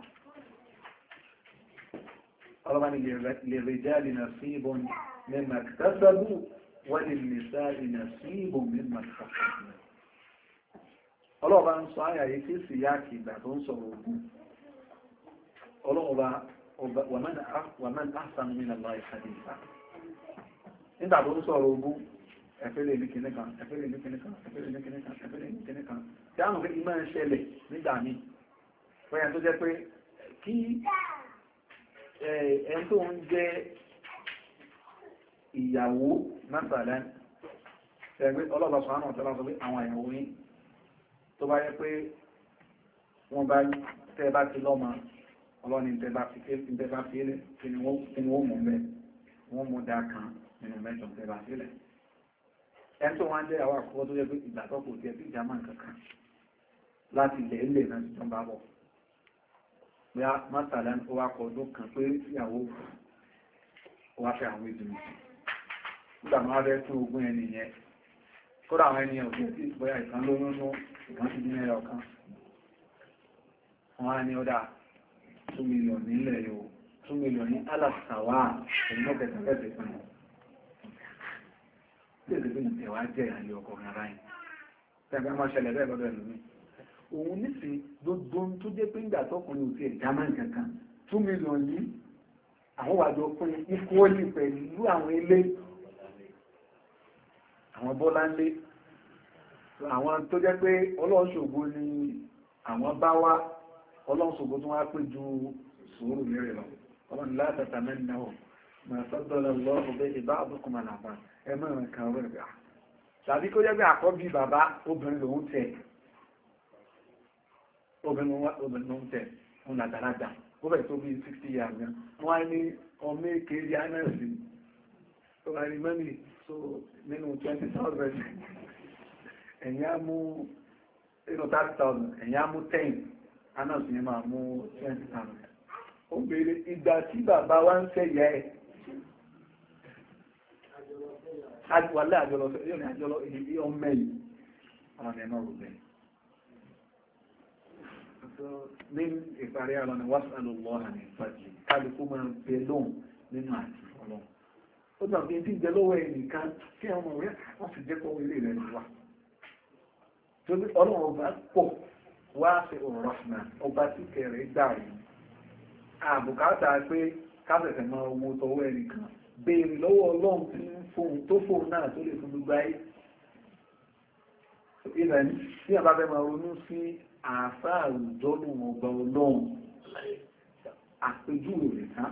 ọlọ́wọ́ ni lè rè jáde nà sí ìbọn مما اكتسبوا وللنساء نصيب مما اكتسبوا ọlọ́ọ̀bá ń sọ ayà yìí tí sì yá kì ìgbà tó ń sọ̀rọ̀ ogun ọlọ́ọ̀bá wàmán ahsanu min Allahi haditha nígbà tó ń sọ̀rọ̀ ogun ẹ̀fẹ́lẹ̀ ní kìnnì kan ẹ̀fẹ́lẹ̀ ní kìnnì kan ẹ̀fẹ́lẹ̀ ní kìnnì kan ẹ̀fẹ́lẹ̀ ní kìnnì kan tí a mọ̀ pé ìmọ̀ ń ṣẹlẹ̀ nígbà míì fẹ́yàn tó jẹ́ pé kí ẹ̀ tó ń jẹ́ ìyàwó mẹ́sàlẹ́ ẹgbẹ́ ọlọ́bàá sọ àwọn ọ̀tọ́lá sọ pé àwọn ìyàwó yìí tó bá yẹ pé wọ́n bá tẹ́ bá ti lọ́mọ ọlọ́ni tẹ́ bá fi ilẹ̀ kí ni wọ́n mú mẹ́ wọ́n mú dá kan nínú mẹ́jọ tẹ́ bá sílẹ̀ ẹni tó wọ́n jẹ́ àwọn àkọ́kọ́ tó yẹ pé ìgbà tó kò tiẹ̀ sí ìjàmà kankan láti ilẹ̀ ilẹ̀ náà ti tán bá bọ̀ bí a mẹ́sàlẹ́ ó wá kọ ọdún kan pé ìyàwó wá fẹ́ àwọn ìdùnnú nígbà máa rẹ̀ tún ogún ẹni yẹn kódà àwọn ẹni ọ̀gbẹ́ tí ìpẹ́yà ìkan lóyún ní ìkan ti dín ẹyọ kan wọ́n á ní ọdá two million nílẹ̀ yóò two million ní alàtàwà ìmọ́kẹtàlẹ́sẹ̀ fún wọn tí èdè bí ìtẹ̀wà jẹ́ ìrìnlẹ̀ ọkọ̀ rárá yìí tẹ́gbẹ́ máa ṣẹlẹ̀ bẹ́ẹ̀ lọ́dọ̀ ẹ̀lú mi òun nísìn gbogbo tó jẹ́ pé ìgbà tọkùnrin ò ti ẹ̀ jámán kankan two million yìí àwọn wàjọ pín ìkóòlì pẹ̀lú àwọn ilé àwọn bọ́lá ńlé àwọn tó jẹ́ pé ọlọ́ṣògbó ni àwọn bá wá ọlọ́ṣògbó tó wá pé ju sùúrù lérè lọ ọlọ́ni látàtà mẹ́rin náà mà sọ́dọ̀lọ́ lọ́rùn bẹ́ ìbá àbúkù mà nàbà ẹ mẹ́rin kan rẹ̀ gbà tàbí kó jẹ́ pé àkọ́bí bàbá obìnrin lòún tẹ̀ obìnrin lòún tẹ̀ fún làdàlàdà ó bẹ̀rẹ̀ tó bí sixty years gan wọ́n á ní ọmọ èkéjì anẹ́sì tó wà ní mẹ́rin so nínú twenty thousand ẹ̀yìn á mú nínú thirty thousand ẹ̀yìn á mú ten anẹ́sì ní máa mú twenty thousand ó bèèrè ìgbà tí bàbá wa ń sẹ́yà ẹ̀ wàlẹ́ àjọlọ́fẹ́ yóò ní àjọlọ́ ìdí ọmọ yìí àwọn ẹ̀nà rò bẹ́ẹ̀ ní ìparí àwọn wàsàlù lọ́hàn ní ìfàjì kálukú máa ń pè lóhùn nínú àti ọlọ́run ó dàbí tí ń jẹ lọ́wọ́ ẹnìkan tí àwọn ọ̀rẹ́ wọ́n sì jẹ́ pọ̀ ilé rẹ̀ wà torí ọlọ́run ọba pọ̀ wá sí ọ̀rọ̀hàn ọba tí kẹrẹ gbà rí àbùkátà pé káfẹ̀fẹ̀ máa wo tọwọ́ ẹnìkan béèrè lọ́wọ́ ọlọ́run tí ń fóun tó fóun náà tó lè fún gbogbo ayé ìlànà tí a bá fẹ́ máa ronú sí àfáà ìjọ́nù ọgbà ọlọ́run àpéjú rẹ̀ tán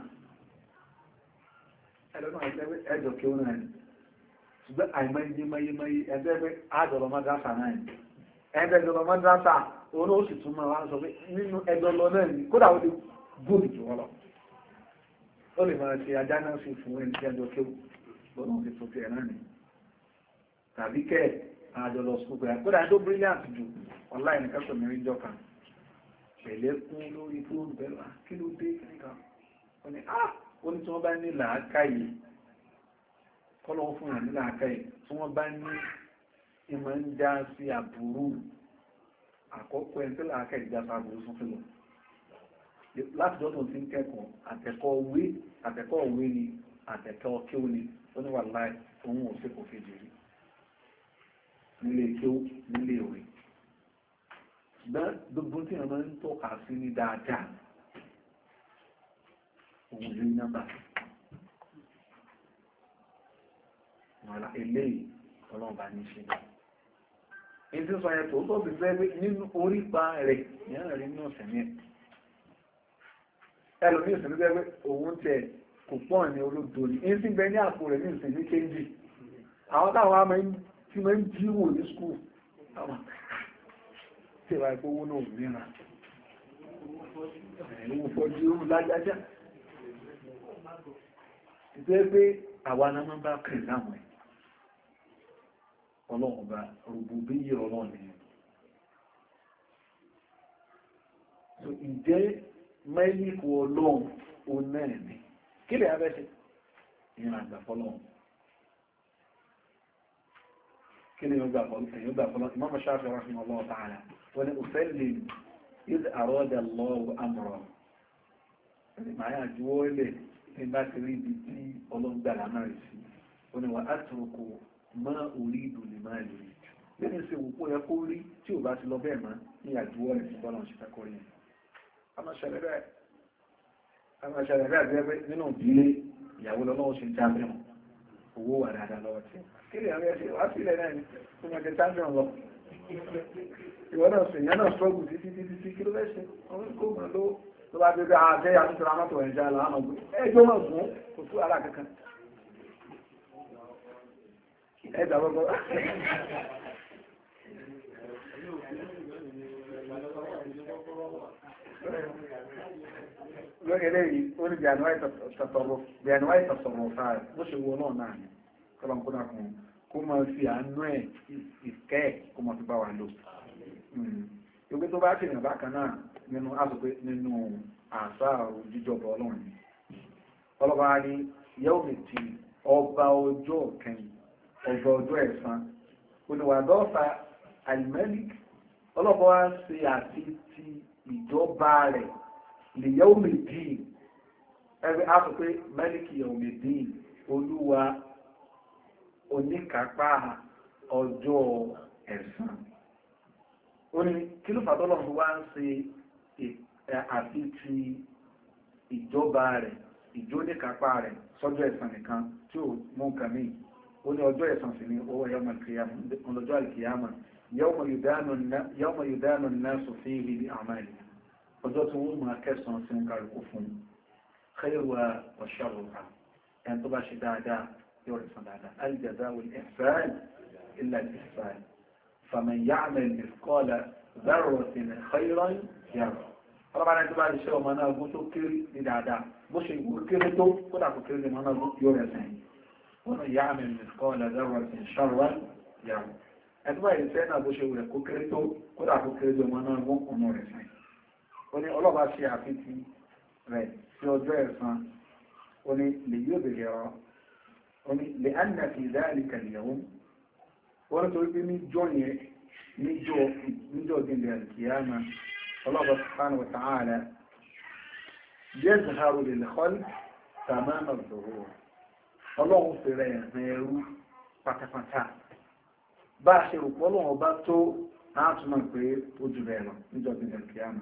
ẹjọ́ kí ó náà ní ṣùgbọ́n àìmọ́ iye mọ́yé mọ́yé ẹgbẹ́ àjọ̀lọ́ mọ́dásà náà ní ẹgbẹ́ ìjọba mọ́dásà orí ó sì túnmọ̀ wá sọ pé nínú ẹjọ́ lọ náà ní kódà ó lè gbòdì jù wọ́n lọ ó lè máa ṣe ajá náà sí fún ẹni tí ẹjọ́ kí ó lọ́nà ti tó tiẹ̀ náà ní tàbí kẹ́ àjọ̀lọ́ sùkúrẹ́ kódà tó brilliant jù online nìkan tó mẹ́rin jọ kan pẹ̀lẹ́ kún lórí fóònù pẹ̀lú kí ló dé nìkan ó ní ah ó ní tí wọ́n bá ní làákàyè kọ́lọ́ fún ìrìn ní làákàyè tí wọ́n bá ní ìmọ̀ ń já sí àbúrú àkọ́kọ́ ẹni tí làákàyè já sí àbúrú fún fílọ̀ láti dọ́tọ̀ tí ń kẹ́kọ̀ọ́ àtẹ̀kọ́ òwe àtẹ̀kọ́ òwe ni àtẹ̀kọ́ kí ó ní ó ní wà láì òun ò sí kò fi jìrì nílé kí ó nílé òwe ṣùgbọ́n gbogbo tí wọ́n máa ń tọ́ka sí ní dáadáa òun lè nọ́mbà wọ́n eléyìí ọlọ́ọ̀bá ní ṣe náà èyí tí ó sọ yẹn tó tó ti fẹ́ pé nínú orípa rẹ̀ yẹn rí ní ọ̀sẹ̀ ní ẹ̀ ẹlòmí ìsìn ní pé òun tẹ̀ kò pọ̀ ní olódo ní èyí tí ń bẹ ní àpò rẹ̀ ní ìsìn ní kéjì àwọn táwọn àmọ́ tí wọ́n ń jíwò ní skul tí ìwà ìpówó náà mìíràn ẹ̀wọ̀n fọ́jú ó lájájá ìgbẹ́ pé àwa náà máa bá kìrì láwọn ẹ̀ ọlọ́run bá rògbò bí yẹ ọlọ́run ni so ìjẹ́ mẹ́líkù ọlọ́run ó náà ní kí lè abẹ́ṣẹ́ ìyẹn àgbà fọ́lọ́run kí ni yóò gbà fọ́lọ́run Imam Shafi'i rahimahullah ta'ala wọ́n ni usallim إذ أراد الله أمرا ما يجوز له إن ما تريد تي أولون دلا ما يسي وأترك ما أريد لما يريد lẹ́yìn sí òkú ẹ kó rí tí ò bá ti lọ bẹ́ẹ̀ máa ní àjúwọ́ rẹ̀ sí bọ́lá ṣe fẹ́kọ́ rí a máa ṣẹlẹ̀ bẹ́ẹ̀ àti ẹgbẹ́ nínú ìdílé ìyàwó lọ́wọ́ ṣe champion owó wà dáadáa lọ́wọ́ tí kí lè àwọn ẹ̀ṣẹ̀ wá sílẹ̀ náà ni tó máa jẹ champion lọ ìwọ́n náà sì yẹn náà struggle títí títí tí kí ló fẹ́ ṣe ọmọ kó mọ̀ ló tó bá gbé àjẹ́ àtúntò amátò ẹ̀jẹ̀ àlàámọ̀ gbé ẹjọ́ náà gún kò tú ara kankan ẹjà gbogbo lókè lẹ́yìn ó ní bíànúwá ìtọ̀sọ̀rọ̀ fáà bó ṣe wọ náà náà ni kọ́lọ̀kúnà fún kó máa fi àánú ẹ̀ ìkẹ́ kó máa fi bá wa lò ìgbé tó bá kìnnà bákan náà nínú àsopé nínú àṣà òjíjọba ọlọ́run ni ọlọ́ba ní yẹ́wò mẹ́tì ọba ọjọ́ kẹyìn ọba ọjọ́ ẹ̀san oníwàdọ́fà alimẹ́lík ọlọ́ba wá ṣe àti ti ìjọba rẹ̀ lè yẹ́wò mẹ́tì ẹgbẹ́ àsopé mẹ́líkì yẹ́wò mẹ́tì olúwa oníkápá ọjọ́ ẹ̀san ó ní kí ló fàtọ́lọ̀ fún wá ń ṣe àti ti ìjọba rẹ̀ ìjó níkápá rẹ̀ sọ́jọ́ ẹ̀san nìkan tí ó mú nǹkan míì ó ní ọjọ́ ẹ̀san sì ní owó yawma al-qiyamah ọlọ́jọ́ al-qiyamah yawma yudanu an-nasu fihi bi a'malihim ọjọ́ tí wọ́n máa kẹsàn-án sí ń kálukú fún khayruha wa sharruha ẹni tó bá ṣe dáadáa yóò rẹ̀ sàn dáadáa al-jazā'u al-ihsān illa al-ihsān فمن يعمل مثقال ذرة خيرا يره طبعا انت بعد الشيء وما انا اقول كيري لدعدا مش يقول كيري تو كده اقول كيري ما انا اقول يوري ثاني ومن يعمل مثقال ذرة شرا يره انت بعد الانسان ابو شيء يقول كيري تو كده اقول كيري ما انا اقول يوري ثاني وني الله بقى شيء عفيتي رأي في ọjọ́ ẹ̀san وني ليبهر وني لأن في ذلك اليوم wọ́n tó wípé níjọ́ yẹn níjọ́ ìdílé alkiyama Allah subhanahu wa ta'ala yazharu lil khalq tamama az-zuhur ọlọ́run fèrè ẹ̀sìn ẹrú pátápátá bá a ṣe rò pọ́ lọ́wọ́ bá tó láàtúmọ̀ pé ó jù bẹ́ẹ̀ lọ níjọ́ ìdílé alkiyama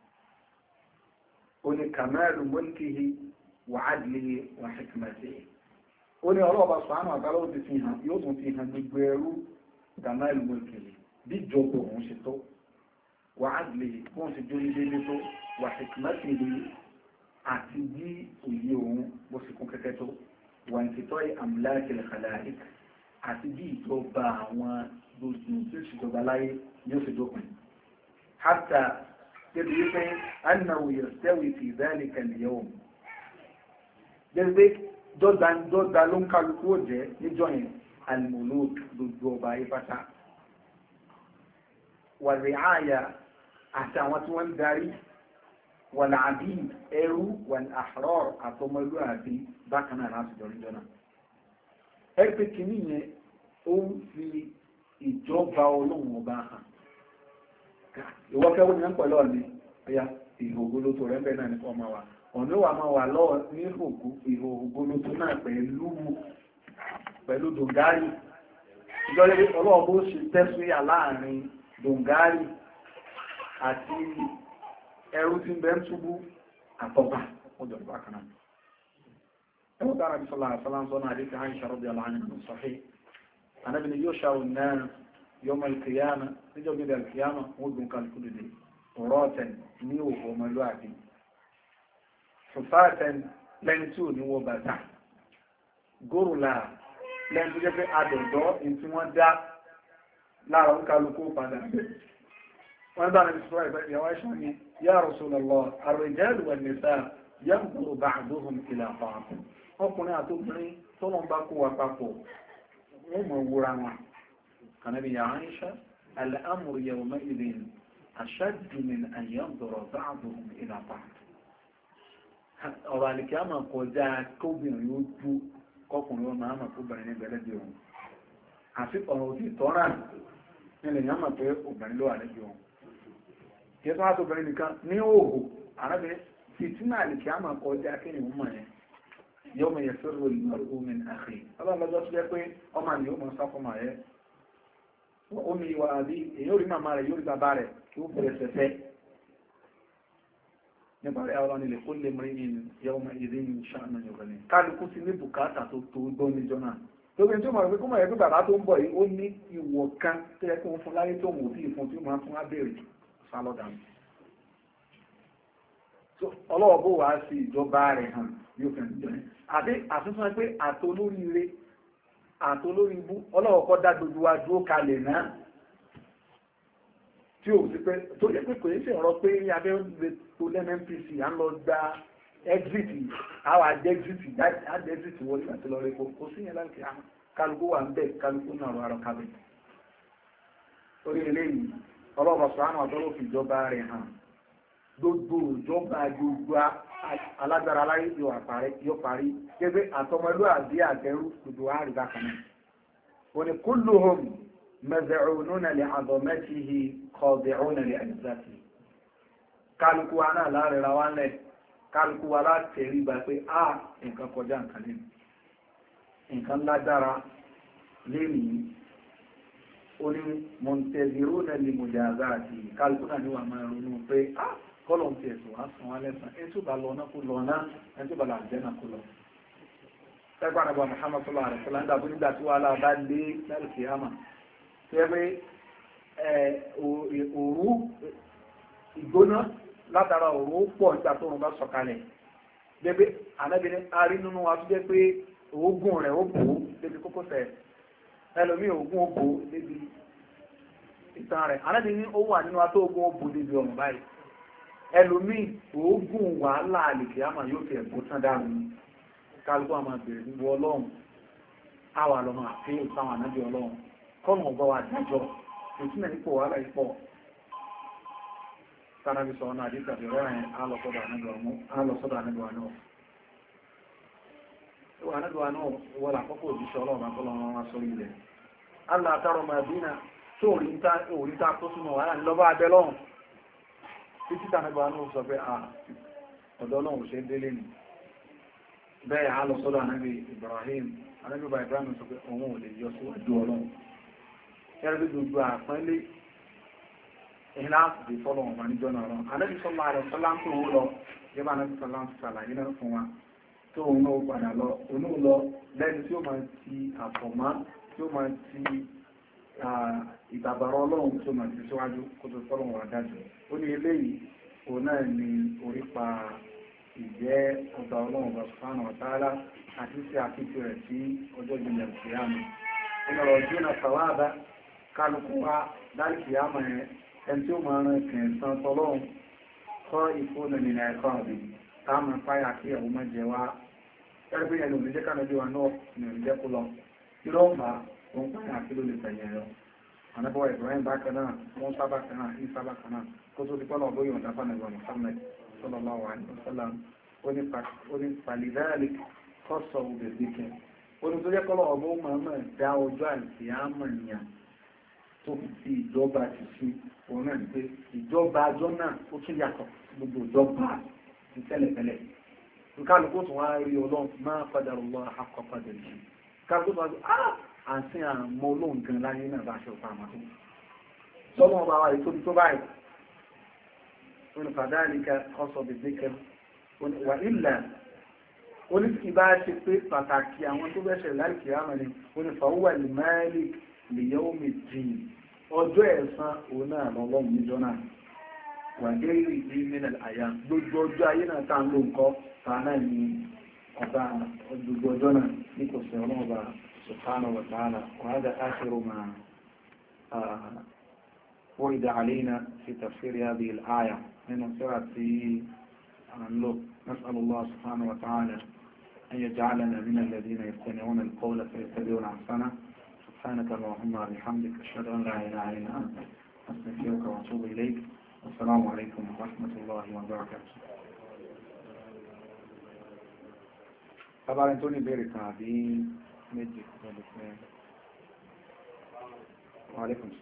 ó ní kamalu mulkihi wa adlihi wa hikmatihi ó ní ọlọ́ọ̀bá sọ́ánà àtàlọ́ ti fi hàn yóò tún fi hàn gbogbo ẹrú ìdáná ìlú mọ́lùkìlì bí ìjọba òun ṣe tó wà á lè fún ṣe jó ní dédé tó wà hikmatihi àti bí òye òun bó ṣe kún kẹ́kẹ́ tó wà ní títọ́ amlakil khalaiq àti bí ìjọba àwọn gbogbo tí ó ṣèjọba láyé yóò ṣe dópin hatta débi wípé annahu yastawi fi dhalika al-yawm dọ́gba dọ́gba ló ń kálukú ó jẹ́ níjọ́ yẹn al-muluk gbogbo ọba ayépátá wà ri'aya àti àwọn tí wọ́n ń darí wà l'abid ẹrú wà l'ahrar àtọmọlú àti bákan náà láti jọ níjọ́ náà ẹgbẹ́ kìíní yẹn ó ń fi ìjọba ọlọ́run ọba hàn ìwọ́kẹ́wọ́ ni wọ́n pẹ̀lú ọ̀ní ọya ìhògólótó rẹ̀ bẹ́ẹ̀ náà ní ọmọ wa ọ̀nà wà máa wà lọ́wọ́ ní ìhò ògbólótó náà pẹ̀lú pẹ̀lú dongari ìjọba ọlọ́wọ́ bó ṣe tẹ́síyà láàrin dongari àti ẹrú tí ń bẹ́ ń túbú àtọ́gbà ọjọ́ ìgbà kan náà ẹwọ́n dára bí sọ́lá àṣálánṣọ́ náà àdíkà Aisha radiyallahu anha nínú sahih Ànábì ní yóò ṣàwọn náà yawm al-qiyamah níjọ́ gbé al-qiyamah wọ́n gùn kálukú dìde rọ́ọ̀tẹ̀ ní òhò ọmọlúwàbí ṣùfáàtẹn lẹ́ni tí ò ní wọ bàtà górùlà lẹ́ni tó jẹ́ pé adọ̀dọ́ in tí wọ́n dá lára ń kálukú padà wọ́n bá nàbí sọ́rọ̀ ìfẹ́ ìyàwó ẹ̀ṣọ́ ni ya Rasulullah ar-rijal wan-nisa yanzuru ba'duhum ila ba'd ọkùnrin àtòbìnrin tó lọ́n bá kó wa papọ̀ wọ́n mọ̀ wúra wọn kànábì ya Aisha al-amru yawma'idhin ashaddu min an yanzura ba'duhum ila ba'd ọ̀rọ̀ àlìkí àmà kọjá kóbìnrin ó jú kọkùnrin wọn máa mọ̀ kóbìnrin ní bẹ̀rẹ̀ bí wọn àfi ọ̀rọ̀ òtí tọ́ra nílẹ̀ yàn mọ̀ pé obìnrin ló wà lẹ́bí wọn kí ẹ tó wá tóbìnrin nìkan ní òhò arábìnrin fìtínà àlìkí àmà kọjá kéèyàn mọ̀ yẹn yóò mọ̀ yẹ fẹ́rẹ̀ olùmọ̀rún min akhi ọlọ́run lọ́jọ́ tó jẹ́ pé ọmọ àmì yóò mọ̀ sáfọ́mà yẹ omi ìwà àbí èyí ò rí màmá rẹ̀ yóò rí bàbá rẹ̀ kí ó bẹ̀rẹ̀ sẹ̀fẹ́ nípa rẹ̀ ọlọ́ni lè kó lè mẹ́rin ní yawma idhin sha'nu yughni kálukú sí ní bùkátà tó tó gbọ́ níjọ́ náà tó bí n tó mọ̀ pé kó mọ̀ yẹ pé bàbá tó ń bọ̀ yìí ó ní ìwọ̀ kan tó yẹ kí wọ́n fún láyé tó mọ̀ sí ìfún tí ó máa fún abẹ́rẹ́ sálọ́dà ọlọ́wọ́ bó wàá sí ìjọba rẹ̀ hàn yóò fẹ́ níjọ́ yẹn àti àtúntún pé àtolóríire àtolóríibú ọlọ́wọ́ kọ́ dá gbogbo wa dúró kalẹ̀ náà tí ó sì pé tó yẹ pé kò yẹ sí ọ̀rọ̀ pé ní abẹ́ tó lẹ́nu N P C à ń lọ gba exit àwọn àjẹ́ exit àjẹ́ exit wọlé àti lọ rẹ̀ kò sí yẹn láti kálukú wà ń bẹ̀ kálukú náà rọ̀ àrọ̀ kábẹ̀. orí eléyìí ọlọ́ọ̀bà sọ̀rọ̀ àtọ́rọ̀ fi ìjọba rẹ̀ hàn gbogbo ìjọba gbogbo alágbára aláyé yóò parí gẹ́gẹ́ àtọmọlúwàbí àtẹrù gbogbo àríbá kan náà. wọ́n ní kulluhum مذعونون لعظمته خاضعون لعزته kálukú wa náà láàrin ra wá lẹ̀ kálukú wa láti rí bá pé a nǹkan kọjá nǹkan lè nǹkan lágbára lẹ́yìn oní monteziruna li mujazati kálukú náà ní wà máa ronú pé a kọ́lọ̀ ń tẹ̀sù wá sàn wá lẹ́sàn ẹni tó bá lọ náà kó lọ náà ẹni tó bá là jẹ́ náà kó lọ. ẹgbẹ́ àgbà Muhammad sallallahu alaihi wasallam nígbà tó nígbà tí wàhálà bá lé lálùkì àmà tẹ́gbẹ́ òru ìgbóná látara òru pọ̀ nígbà tó rùn bá sọ̀kalẹ̀ gẹ́gẹ́ anábìnrin arí nínú wa tó jẹ́ pé òógùn rẹ̀ ó bò ó débi kókósẹ̀ ẹlòmí òógùn ó bò ó débi ìtàn rẹ̀ anábìnrin ó wà nínú wa tó òógùn ó bò débi ọ̀rùn báyìí ẹlòmí òógùn wàhálà àlèkè àmà yóò fi ẹ̀bùn tán dáhùn ní kálukú àmà bèrè níbo ọlọ́run àwà lọ́mọ àfihàn sáwọn ànábì ọlọ́run kọ́nà ọgbọ́ wa dájọ́ ìtúnẹ̀ nípò wàhálà ipọ̀ tánàbí sọ ọ́nà àdíkàtì rẹ́rìn alọ́sọ́dọ̀ àníbà náà ìwà àníbà náà wọ́n àkọ́kọ́ òjíṣẹ́ ọlọ́run akọ́lọ́run wọn sórí ilẹ̀ aláàtàrọ̀ màdínà tó òrítà tó súnmọ̀ wàhálà ní lọ́bá abẹ́ lọ́run títí tánàbà náà sọ pé à ọ̀dọ́ ọlọ́run ṣe délé ni bẹ́ẹ̀ alọ́sọ́dọ̀ àníbà Ibrahim àníbà Ibrahim sọ pé òun ò lè yọ síwájú ọlọ́run ẹ̀rọ gbogbo àpẹẹlẹ ìlà àti fọ́lọ̀ ọ̀mà níjọ́ náà rán Ànábì sallallahu alaihi wasallam tó ń lọ jẹ́bà Ànábì sallallahu alaihi wasallam sàlàyé náà fún wa tó ń náà padà lọ onú lọ lẹ́nu tí ó máa ti àfọ̀má tí ó máa ti ìbàbàrọ̀ ọlọ́run tí ó máa ti síwájú kó tó fọ́lọ̀ wà dájú ó ní eléyìí òun náà ni orípa ìjẹ́ ọba ọlọ́run subhanahu wa ta'ala àti sí àfihàn rẹ̀ sí ọjọ́ ìgbìyànjú ìṣẹ́yàmù ìlọ̀rọ̀ jùlọ sàwáàbá kálukú wa láìsí àmà ẹni tí ó máa rán kẹsàn tọ́lọ́run kọ́ ìfóònù nínú ẹ̀kọ́ àbí táàmù fáyà kí ẹ̀wọ́ máa jẹ wá ẹgbẹ́ ẹni òmìnirẹ́ kánàbí wa náà ní òmìnirẹ́ kó lọ kí ló ń bá wọn fáyà kí ló lè tẹ̀yẹ lọ ànábọ̀ Ibrahim bákan náà wọn sábà kan náà ní sábà kan náà kó tó ti pọ́nà ọgbóyè ọ̀dà fánàbí Muhammad sallallahu alaihi wasallam ó ní pàlìdáàlì kọ́sọ̀ òbẹ̀dẹ́kẹ̀ ó ní tó jẹ́ kọ́lọ̀ ọgbó máa dá ọjọ́ àti àmà ìyàn tó fi ìjọba ti sí òun náà ní pé ìjọba ajọ́ náà ó tún yàtọ̀ gbogbo ìjọba ti tẹ́lẹ̀tẹ́lẹ̀ kálukú tó wá rí ọlọ́run máa padà lọ àkọ́padà yìí kálukú tó wá rí ah àti àmọ́ olóhùn gan láyé náà bá ṣe ọ̀pá àmọ́ tó sọ́nà ọba wa ètò tó báyìí wọn fàdá àríkà ọ̀sọ̀ bèbèkẹ́ wà ilẹ̀ oníṣìí bá ṣe pé pàtàkì àwọn tó bẹ́ṣẹ̀ láìkì àmọ́ ni onífàwọ́wà lè máàlì lè yẹ́ omi jìn ọjọ́ ẹ̀san òun náà lọ́lọ́run níjọ́ náà wà dé ìdí mílẹ̀ àyà gbogbo ọjọ́ ayé náà tá ń lò nǹkan ta náà ní ọba gbogbo ọjọ́ náà ní kò sí ọlọ́run ọba subhanahu wa ta'ala wa hada akhiru ma ورد علينا في تفسير هذه الآية من سورة اللوط. نسأل الله سبحانه وتعالى أن يجعلنا من الذين يستمعون القول فيتبعون أحسنه. سبحانك اللهم وبحمدك أشهد أن لا إله إلا أنت أستغفرك وأتوب إليك. والسلام عليكم ورحمة الله وبركاته. طبعا انتوني بيرك عبين مجي. وعليكم السلام.